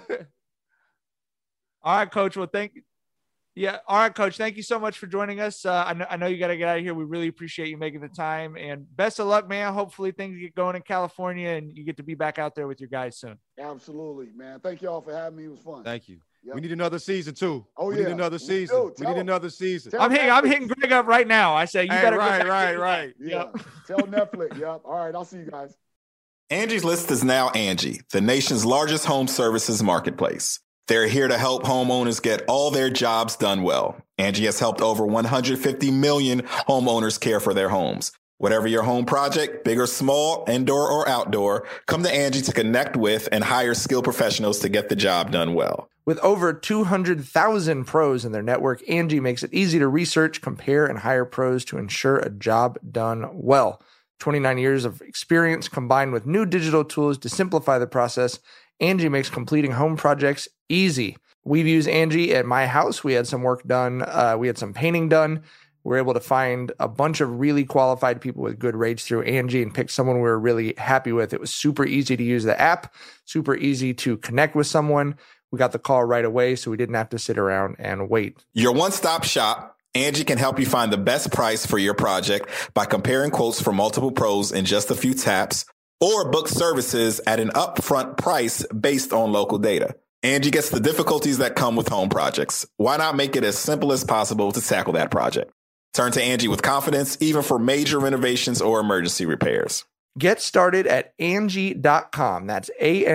All right, Coach. Well, thank you. Yeah. All right, Coach. Thank you so much for joining us. I know you got to get out of here. We really appreciate you making the time, and best of luck, man. Hopefully things get going in California and you get to be back out there with your guys soon. Absolutely, man. Thank you all for having me. It was fun. Thank you. Yep. We need another season too. Oh, we need another season. We need another season. I'm hitting Greg up right now. I say you better. Right. Yeah. Tell Netflix. Yep. All right. I'll see you guys. Angie's List is now Angie, the nation's largest home services marketplace. They're here to help homeowners get all their jobs done well. Angie has helped over 150 million homeowners care for their homes. Whatever your home project, big or small, indoor or outdoor, come to Angie to connect with and hire skilled professionals to get the job done well. With over 200,000 pros in their network, Angie makes it easy to research, compare, and hire pros to ensure a job done well. 29 years of experience combined with new digital tools to simplify the process, Angie makes completing home projects easy. We've used Angie at my house. We had some work done. We had some painting done. We were able to find a bunch of really qualified people with good rates through Angie and pick someone we were really happy with. It was super easy to use the app, super easy to connect with someone. We got the call right away, so we didn't have to sit around and wait. Your one-stop shop, Angie can help you find the best price for your project by comparing quotes from multiple pros in just a few taps, or book services at an upfront price based on local data. Angie gets the difficulties that come with home projects. Why not make it as simple as possible to tackle that project? Turn to Angie with confidence, even for major renovations or emergency repairs. Get started at Angie.com. That's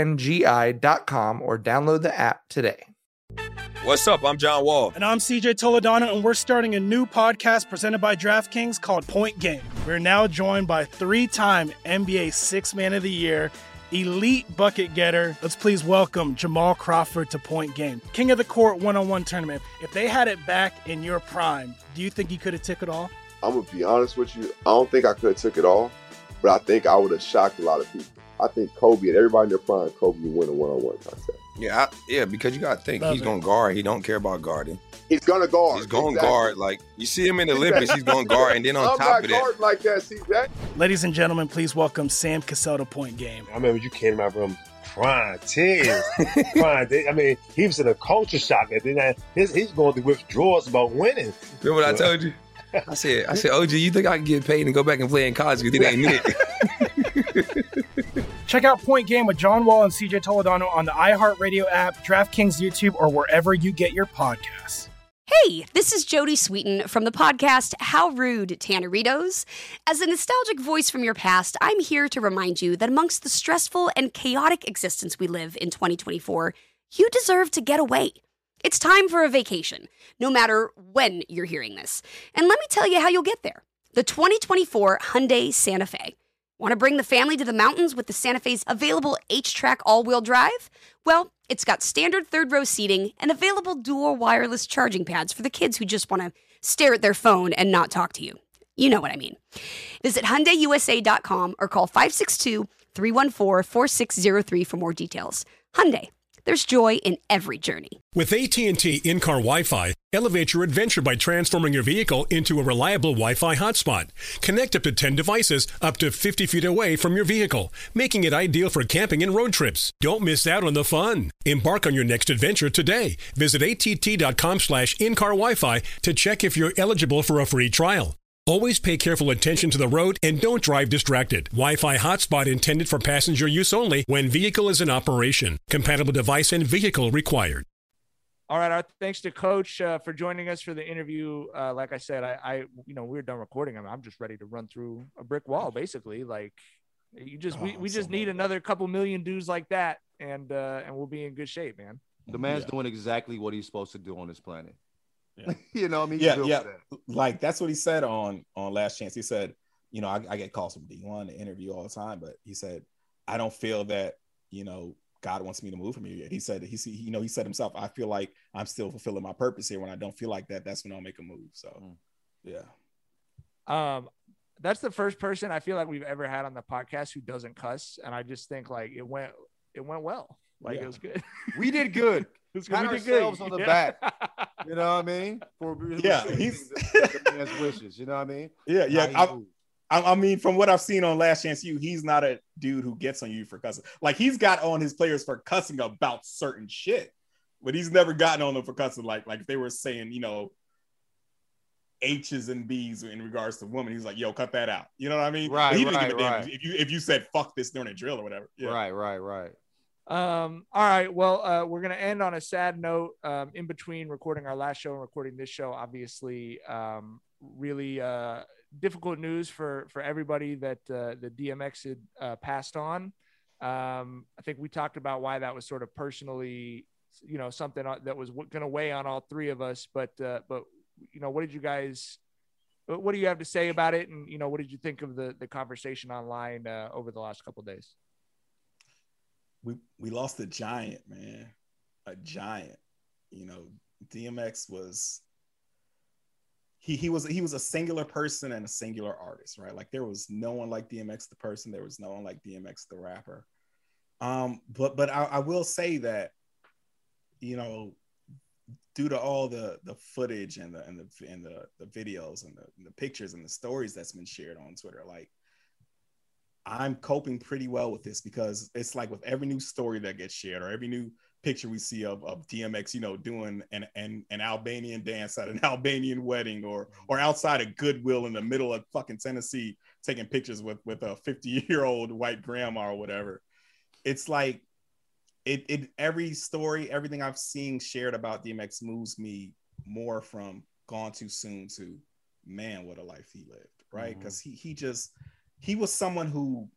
ANGI.com, or download the app today. What's up? I'm John Wall. And I'm CJ Toledano, and we're starting a new podcast presented by DraftKings called Point Game. We're now joined by 3-time NBA Sixth Man of the Year, elite bucket getter. Let's please welcome Jamal Crawford to Point Game. King of the Court one-on-one tournament. If they had it back in your prime, do you think you could have took it all? I'm going to be honest with you. I don't think I could have took it all, but I think I would have shocked a lot of people. I think Kobe and everybody in their prime, Kobe would win a one-on-one contest. Yeah, because you got to think, Love he's it. going to guard. He don't care about guarding. He's gonna guard. He's going to Exactly. guard. Like, you see him in the Olympics, he's going to guard. And then on I'm top not of that, guarding like that, CJ. Ladies and gentlemen, please welcome Sam Cassell to Point Game. I remember you came out from crying, tears, crying. I mean, he was in a culture shock. And then he's going through withdrawals about winning. remember what I told you? I said, OG, you think I can get paid and go back and play in college because it ain't it? Check out Point Game with John Wall and CJ Toledano on the iHeartRadio app, DraftKings YouTube, or wherever you get your podcasts. Hey, this is Jody Sweeten from the podcast How Rude, Tanneritos. As a nostalgic voice from your past, I'm here to remind you that amongst the stressful and chaotic existence we live in 2024, you deserve to get away. It's time for a vacation, no matter when you're hearing this. And let me tell you how you'll get there. The 2024 Hyundai Santa Fe. Want to bring the family to the mountains with the Santa Fe's available H-Track all-wheel drive? Well, it's got standard third-row seating and available dual wireless charging pads for the kids who just want to stare at their phone and not talk to you. You know what I mean. Visit HyundaiUSA.com or call 562-314-4603 for more details. Hyundai. There's joy in every journey. With AT&T in-car Wi-Fi, elevate your adventure by transforming your vehicle into a reliable Wi-Fi hotspot. Connect up to 10 devices up to 50 feet away from your vehicle, making it ideal for camping and road trips. Don't miss out on the fun. Embark on your next adventure today. Visit att.com/in-car Wi-Fi to check if you're eligible for a free trial. Always pay careful attention to the road and don't drive distracted. Wi-Fi hotspot intended for passenger use only when vehicle is in operation. Compatible device and vehicle required. All right. Our thanks to Coach for joining us for the interview. Like I said, we're done recording. I'm just ready to run through a brick wall, basically. Like we just need another couple million dudes like that, and we'll be in good shape, man. The man's doing exactly what he's supposed to do on this planet. Yeah. You know what I mean? Yeah. Like that's what he said on Last Chance. He said, I get calls from D1 to interview all the time, but he said, I don't feel that, God wants me to move from here yet. He said, he said himself, I feel like I'm still fulfilling my purpose here. When I don't feel like that, that's when I'll make a move. So, yeah. That's the first person I feel like we've ever had on the podcast who doesn't cuss. And I just think like it went well. Like it was good. We did good. Pat ourselves on the back. You know what I mean? He's the man's wishes. You know what I mean? Yeah. I mean, from what I've seen on Last Chance U, he's not a dude who gets on you for cussing. Like he's got on his players for cussing about certain shit, but he's never gotten on them for cussing. Like if they were saying, H's and B's in regards to women, he's like, yo, cut that out. You know what I mean? Right. He didn't give a damn if you said fuck this during a drill or whatever. Yeah. Right. All right. Well, we're going to end on a sad note. In between recording our last show and recording this show, obviously, really difficult news for everybody that the DMX had passed on. I think we talked about why that was sort of personally, something that was going to weigh on all three of us. But what do you have to say about it? And, what did you think of the conversation online over the last couple of days? We lost a giant, man. A giant. DMX was he was a singular person and a singular artist, right? Like there was no one like DMX the person, there was no one like DMX the rapper. But I will say that, due to all the footage and the videos and the pictures and the stories that's been shared on Twitter, like I'm coping pretty well with this because it's like with every new story that gets shared or every new picture we see of DMX, doing an Albanian dance at an Albanian wedding or outside of Goodwill in the middle of fucking Tennessee, taking pictures with a 50-year-old white grandma or whatever. It's like every story, everything I've seen shared about DMX moves me more from gone too soon to, man, what a life he lived, right? Because he was someone who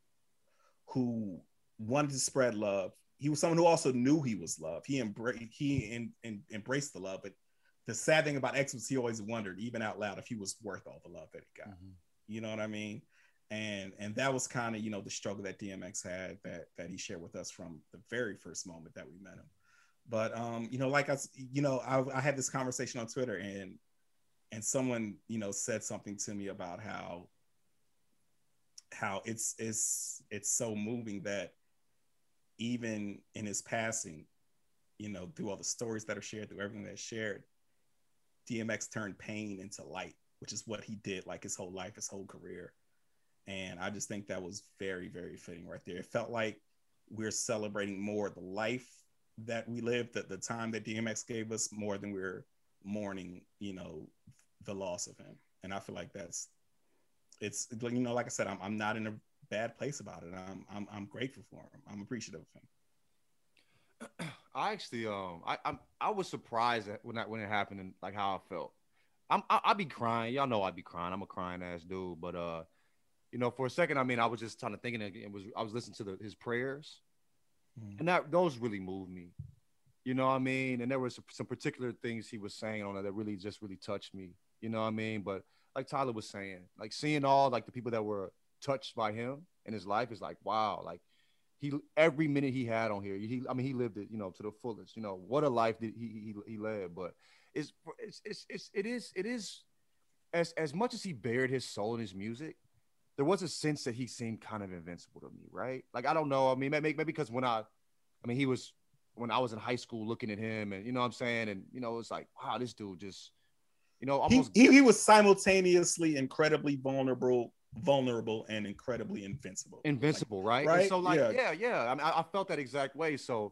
wanted to spread love. He was someone who also knew he was loved. He embraced the love. But the sad thing about X was he always wondered, even out loud, if he was worth all the love that he got. You know what I mean? And that was kind of, the struggle that DMX had that he shared with us from the very first moment that we met him. But, I had this conversation on Twitter and someone, said something to me about how it's so moving that even in his passing, you know, through all the stories that are shared, through everything that's shared, DMX turned pain into light, which is what he did like his whole life, his whole career. And I just think that was very, very fitting right there. It felt like we're celebrating more the life that we lived, the time that DMX gave us, more than we're mourning, you know, the loss of him. And I feel like it's, you know, like I said, I'm not in a bad place about it. I'm grateful for him. I'm appreciative of him. I actually, I was surprised when it happened and like how I felt. I'd be crying. Y'all know I'd be crying. I'm a crying ass dude. But you know, for a second, I mean, I was just kind of thinking. I was listening to his prayers, and those really moved me. You know what I mean? And there was some particular things he was saying on that really touched me. You know what I mean? But like Tyler was saying, like seeing all like the people that were touched by him in his life is like, wow, like every minute he had on here, he lived it, you know, to the fullest. You know, what a life that he led. But it is as much as he bared his soul in his music, there was a sense that he seemed kind of invincible to me, right? Like, I don't know. I mean, maybe because when I was in high school looking at him, and you know what I'm saying, and you know, it's like, wow, this dude just, you know, almost he was simultaneously incredibly vulnerable and incredibly invincible. Right? Right. And so like, yeah. I mean, I felt that exact way. So,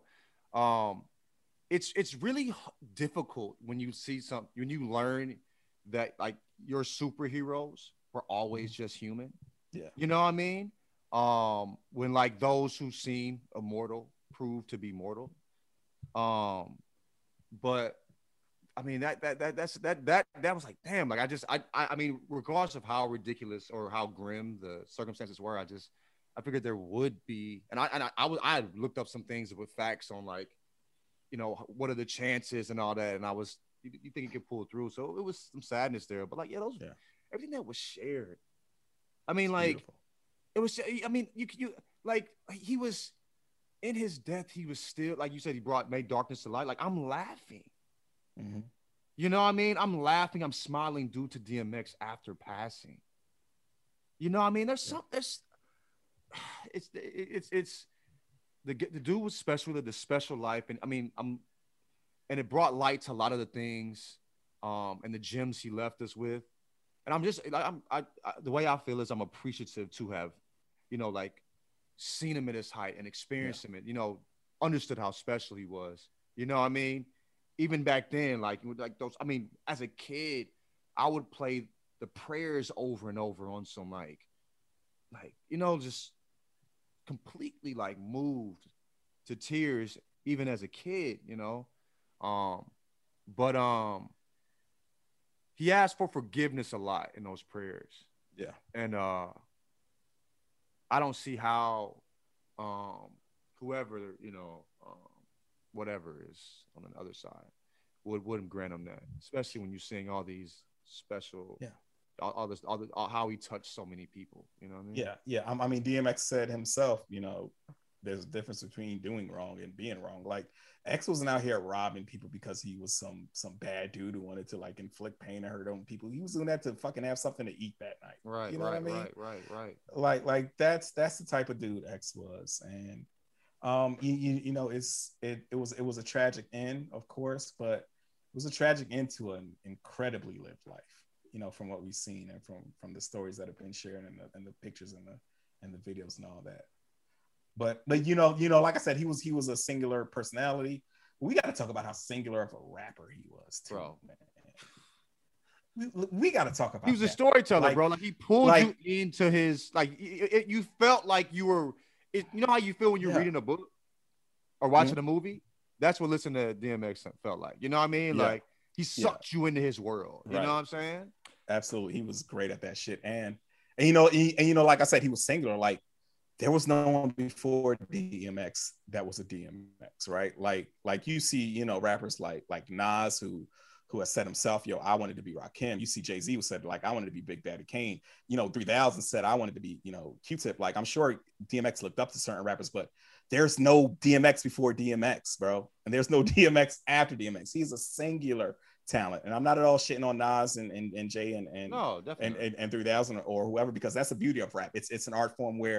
it's really difficult when you when you learn that like your superheroes were always just human. Yeah. You know what I mean? When like those who seem immortal prove to be mortal. But I mean that was like, damn, like I mean, regardless of how ridiculous or how grim the circumstances were, I figured there would be, and I looked up some things with facts on like, you know, what are the chances and all that, and you think he could pull through. So it was some sadness there, but like, everything that was shared. I mean, like, beautiful. It was. I mean, you like he was in his death. He was still, like you said, he made darkness to light. Like, I'm laughing. Mm-hmm. You know what I mean? I'm laughing. I'm smiling due to DMX after passing. You know what I mean? It's the dude was special. The special life, and I mean, and it brought light to a lot of the things, and the gems he left us with. And I'm just, the way I feel is I'm appreciative to have, you know, like seen him at his height and experienced him, and, you know, understood how special he was. You know what I mean? Even back then, like those, I mean, as a kid, I would play the prayers over and over on some like, you know, just completely like moved to tears, even as a kid, you know? But he asked for forgiveness a lot in those prayers. Yeah. And I don't see how whoever, you know, whatever is on the other side wouldn't grant him that, especially when you sing all these special, all how he touched so many people, you know what I mean? Yeah. I mean, DMX said himself, you know, there's a difference between doing wrong and being wrong. Like, X wasn't out here robbing people because he was some bad dude who wanted to like inflict pain and hurt on people. He was doing that to fucking have something to eat that night. Right. You know what I mean? Right. Like that's the type of dude X was. And you know, it was a tragic end, of course, but it was a tragic end to an incredibly lived life, you know, from what we've seen and from the stories that have been shared and the pictures and the videos and all that. But you know, like I said, he was a singular personality. We got to talk about how singular of a rapper he was, too, bro. Man. We got to talk about. He was a storyteller, bro. Like, he pulled you into his, like, you felt like you were. You know how you feel when you're reading a book or watching a movie? That's what listening to DMX felt like. You know what I mean? Like, he sucked you into his world. You know what I'm saying? Absolutely, he was great at that shit. And you know, like I said, he was singular. Like, there was no one before DMX that was a DMX, right? Like you see, you know, rappers like Nas who has said himself, yo, I wanted to be Rakim. You see Jay-Z who said, like, I wanted to be Big Daddy Kane. You know, 3000 said, I wanted to be, you know, Q-Tip. Like, I'm sure DMX looked up to certain rappers, but there's no DMX before DMX, bro. And there's no DMX after DMX. He's a singular talent. And I'm not at all shitting on Nas and Jay and 3000 or whoever, because that's the beauty of rap. It's an art form where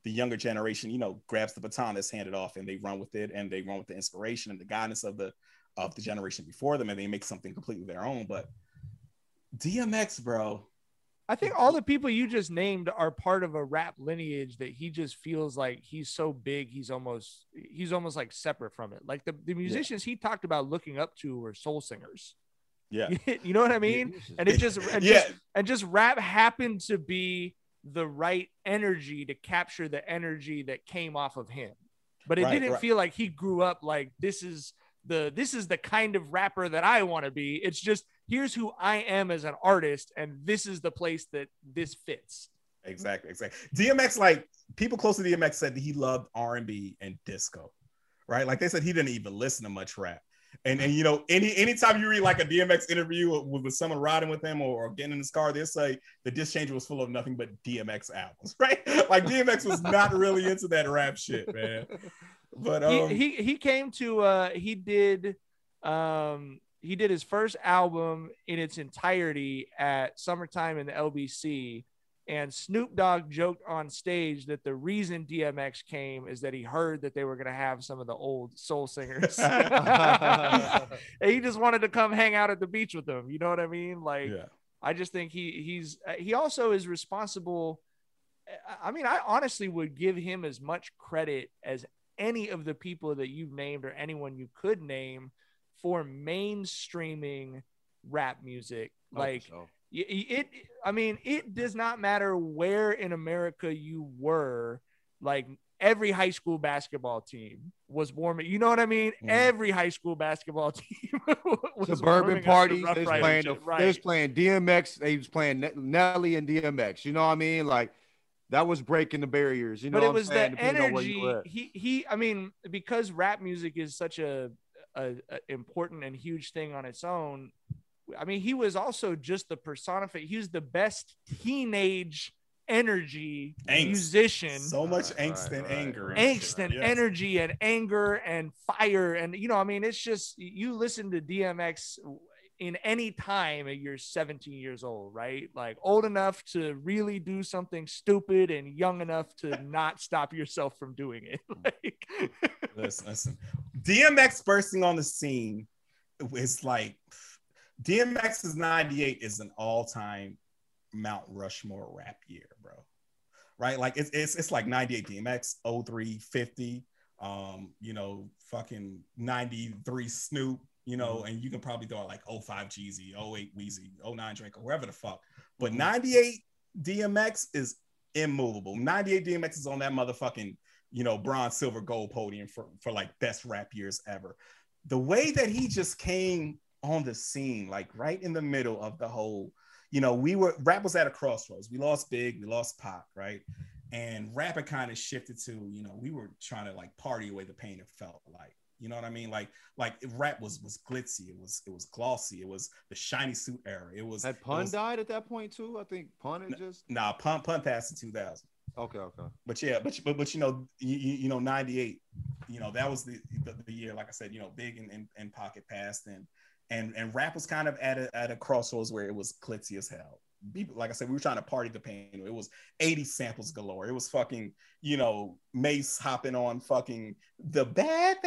the younger generation, you know, grabs the baton that's handed off and they run with it, and they run with the inspiration and the guidance of the generation before them, and they make something completely their own. But DMX, bro, I think all the people you just named are part of a rap lineage that he just feels like he's so big, he's almost like separate from it. Like the musicians he talked about looking up to were soul singers. Yeah. You know what I mean? And it just just rap happened to be the right energy to capture the energy that came off of him. But it didn't feel like he grew up like this is the kind of rapper that I want to be. It's just, here's who I am as an artist, and this is the place that this fits. Exactly. DMX, like, people close to DMX said that he loved R&B and disco, right? Like, they said he didn't even listen to much rap. And you know, anytime you read like a DMX interview with someone riding with him or getting in his car, they'll say the disc changer was full of nothing but DMX albums, right? Like, DMX was not really into that rap shit, man. But he came to he did his first album in its entirety at Summertime in the LBC, and Snoop Dogg joked on stage that the reason DMX came is that he heard that they were going to have some of the old soul singers. And he just wanted to come hang out at the beach with them. You know what I mean? Like, I just think he also is responsible. I mean, I honestly would give him as much credit as any of the people that you've named or anyone you could name for mainstreaming rap music. It does not matter where in America you were. Like, every high school basketball team was warming. You know what I mean? Every high school basketball team was suburban parties. They Right. was playing DMX. They was playing Nelly and DMX. You know what I mean? Like, that was breaking the barriers. You know, but it was the energy. I mean, because rap music is such a important and huge thing on its own. I mean, he was also just the personification. He was the best teenage energy musician. So much angst and anger. Energy and anger and fire. And, you know, I mean, it's just, you listen to DMX in any time you're 17 years old, right? Like, old enough to really do something stupid and young enough to not stop yourself from doing it. Like, listen. DMX bursting on the scene is like, DMX's 98 is an all-time Mount Rushmore rap year, bro. Right? Like, it's like 98 DMX, 03 50, you know, fucking 93 Snoop, you know, and you can probably throw out like 05 Jeezy, 08 Weezy, 09 Drake, or whoever the fuck. But 98 DMX is immovable. 98 DMX is on that motherfucking, you know, bronze, silver, gold podium for like best rap years ever. The way that he just came on the scene, like right in the middle of the whole, you know, rap was at a crossroads. We lost Big, we lost Pac, right? And rap had kind of shifted to, you know, we were trying to like party away the pain it felt like. You know what I mean? Like rap was glitzy. It was glossy. It was the shiny suit era. Had Pun died at that point too? I think Pun had just Pun passed in 2000. Okay. But yeah, but you know, you know, 98, you know, that was the year, like I said, you know, Big and Pocket passed, and rap was kind of at a crossroads where it was glitzy as hell. Like I said, we were trying to party the pain. It was 80 samples galore. It was fucking, you know, Mace hopping on fucking the bad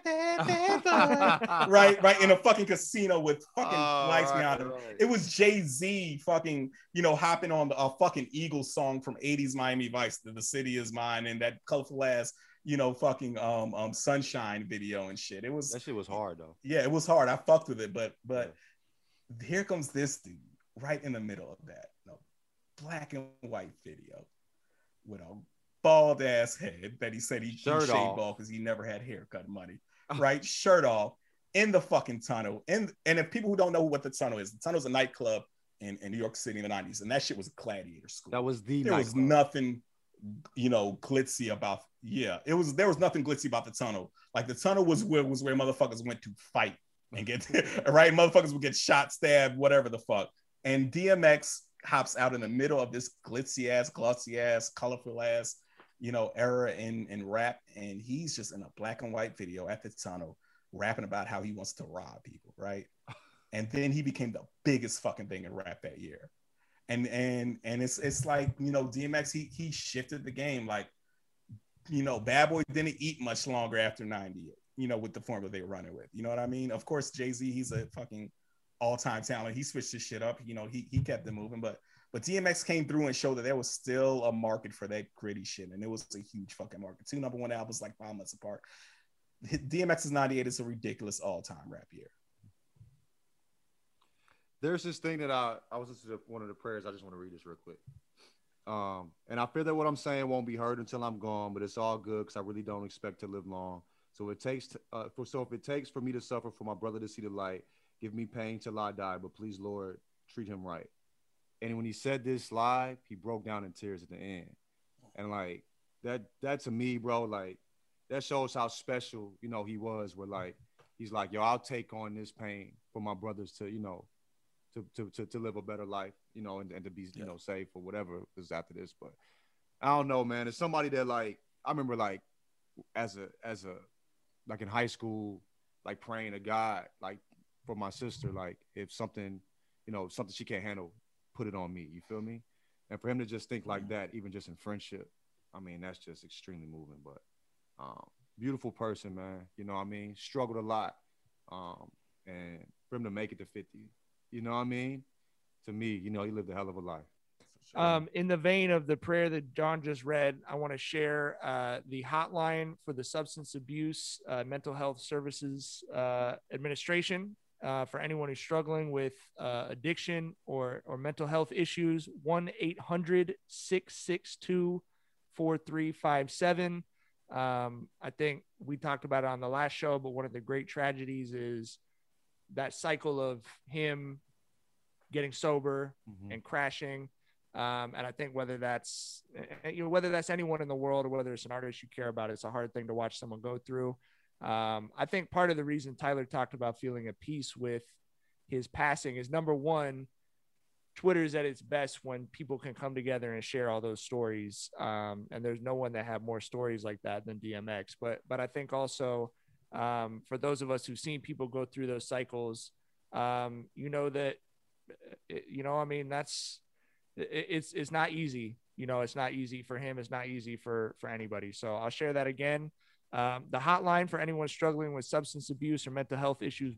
right in a fucking casino with fucking lights behind him. It was Jay-Z fucking, you know, hopping on a fucking Eagles song from 80s Miami Vice, The City Is Mine, and that colorful ass, you know, fucking Sunshine video and shit. That shit was hard though. Yeah, it was hard. I fucked with it, but here comes this dude right in the middle of that, you know, black and white video with a bald ass head that he said he shaved bald because he never had haircut money, right? Shirt off in the fucking tunnel. And if people who don't know what the tunnel is a nightclub in New York City in the 90s, and that shit was a gladiator school. That was there was nothing, you know, glitzy about. Yeah, there was nothing glitzy about the tunnel. Like, the tunnel was where motherfuckers went to fight and get right. Motherfuckers would get shot, stabbed, whatever the fuck. And DMX hops out in the middle of this glitzy ass, glossy ass, colorful ass, you know, era in rap, and he's just in a black and white video at the tunnel rapping about how he wants to rob people, right? And then he became the biggest fucking thing in rap that year. And it's like, you know, DMX, he shifted the game. Like, Bad Boy didn't eat much longer after 90, with the formula they were running with. You know what I mean? Of course, Jay-Z, he's a fucking all-time talent. He switched his shit up. He kept it moving. But DMX came through and showed that there was still a market for that gritty shit. And it was a huge fucking market. 2 number 1 albums like 5 months apart. DMX's 98 is a ridiculous all-time rap year. There's this thing that I was listening to one of the prayers. I just want to read this real quick. And I fear that what I'm saying won't be heard until I'm gone, but it's all good because I really don't expect to live long. So if it takes for me to suffer for my brother to see the light, give me pain till I die, but please, Lord, treat him right. And when he said this live, he broke down in tears at the end. And like that to me, bro, like that shows how special, he was, where like, he's like, yo, I'll take on this pain for my brothers to, to live a better life, and to be, safe or whatever is after this. But I don't know, man. It's somebody that like, I remember like as a like in high school, like praying to God, like for my sister, like if something, something she can't handle, put it on me. You feel me? And for him to just think like that, even just in friendship, I mean, that's just extremely moving. But beautiful person, man. You know what I mean? Struggled a lot. And for him to make it to 50, you know what I mean? To me, he lived a hell of a life. In the vein of the prayer that John just read, I want to share the hotline for the Substance Abuse Mental Health Services Administration for anyone who's struggling with addiction or mental health issues. 1-800-662-4357. I think we talked about it on the last show, but one of the great tragedies is that cycle of him getting sober and crashing. And I think whether that's anyone in the world or whether it's an artist you care about, it's a hard thing to watch someone go through. I think part of the reason Tyler talked about feeling at peace with his passing is, number one, Twitter is at its best when people can come together and share all those stories. And there's no one that have more stories like that than DMX. But I think also for those of us who've seen people go through those cycles, that, I mean, it's not easy. It's not easy for him. It's not easy for anybody. So I'll share that again. The hotline for anyone struggling with substance abuse or mental health issues,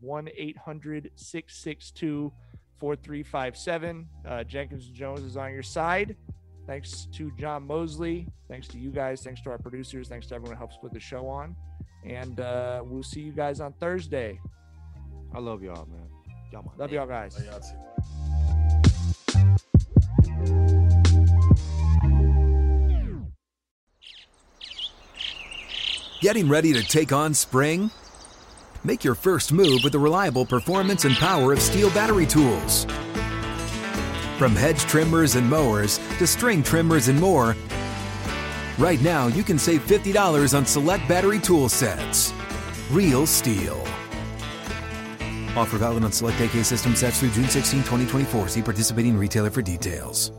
1-800-662-4357. Jenkins Jones is on your side. Thanks to John Mosley. Thanks to you guys. Thanks to our producers. Thanks to everyone who helps put the show on. And we'll see you guys on Thursday. I love y'all, man. Love y'all guys. Love y'all too. Getting ready to take on spring? Make your first move with the reliable performance and power of Steel battery tools. From hedge trimmers and mowers to string trimmers and more, right now you can save $50 on select battery tool sets. Real Steel. Offer valid on select AK system sets through June 16, 2024. See participating retailer for details.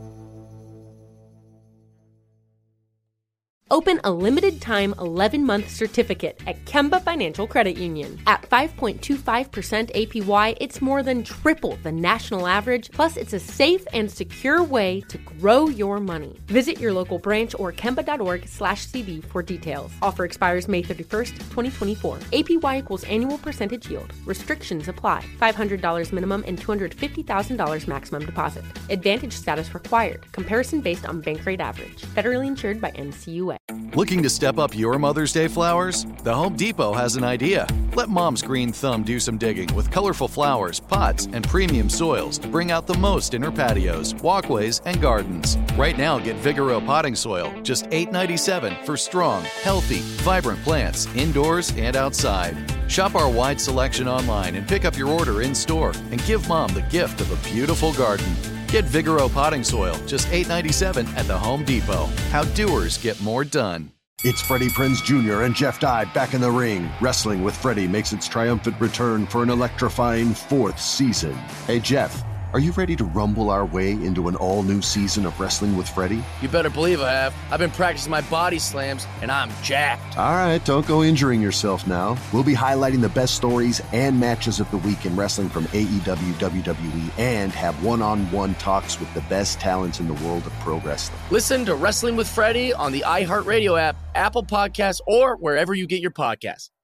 Open a limited-time 11-month certificate at Kemba Financial Credit Union. At 5.25% APY, it's more than triple the national average, plus it's a safe and secure way to grow your money. Visit your local branch or kemba.org/cb for details. Offer expires May 31st, 2024. APY equals annual percentage yield. Restrictions apply. $500 minimum and $250,000 maximum deposit. Advantage status required. Comparison based on bank rate average. Federally insured by NCUA. Looking to step up your Mother's Day flowers? The Home Depot has an idea. Let Mom's green thumb do some digging with colorful flowers, pots, and premium soils to bring out the most in her patios, walkways, and gardens. Right now, get Vigoro potting soil, just $8.97 for strong, healthy, vibrant plants indoors and outside. Shop our wide selection online and pick up your order in-store and give Mom the gift of a beautiful garden. Get Vigoro potting soil, just $8.97 at the Home Depot. How doers get more done. It's Freddie Prinze Jr. and Jeff Dye back in the ring. Wrestling with Freddie makes its triumphant return for an electrifying 4th season. Hey, Jeff, are you ready to rumble our way into an all-new season of Wrestling with Freddie? You better believe I have. I've been practicing my body slams, and I'm jacked. All right, don't go injuring yourself now. We'll be highlighting the best stories and matches of the week in wrestling from AEW, WWE, and have one-on-one talks with the best talents in the world of pro wrestling. Listen to Wrestling with Freddie on the iHeartRadio app, Apple Podcasts, or wherever you get your podcasts.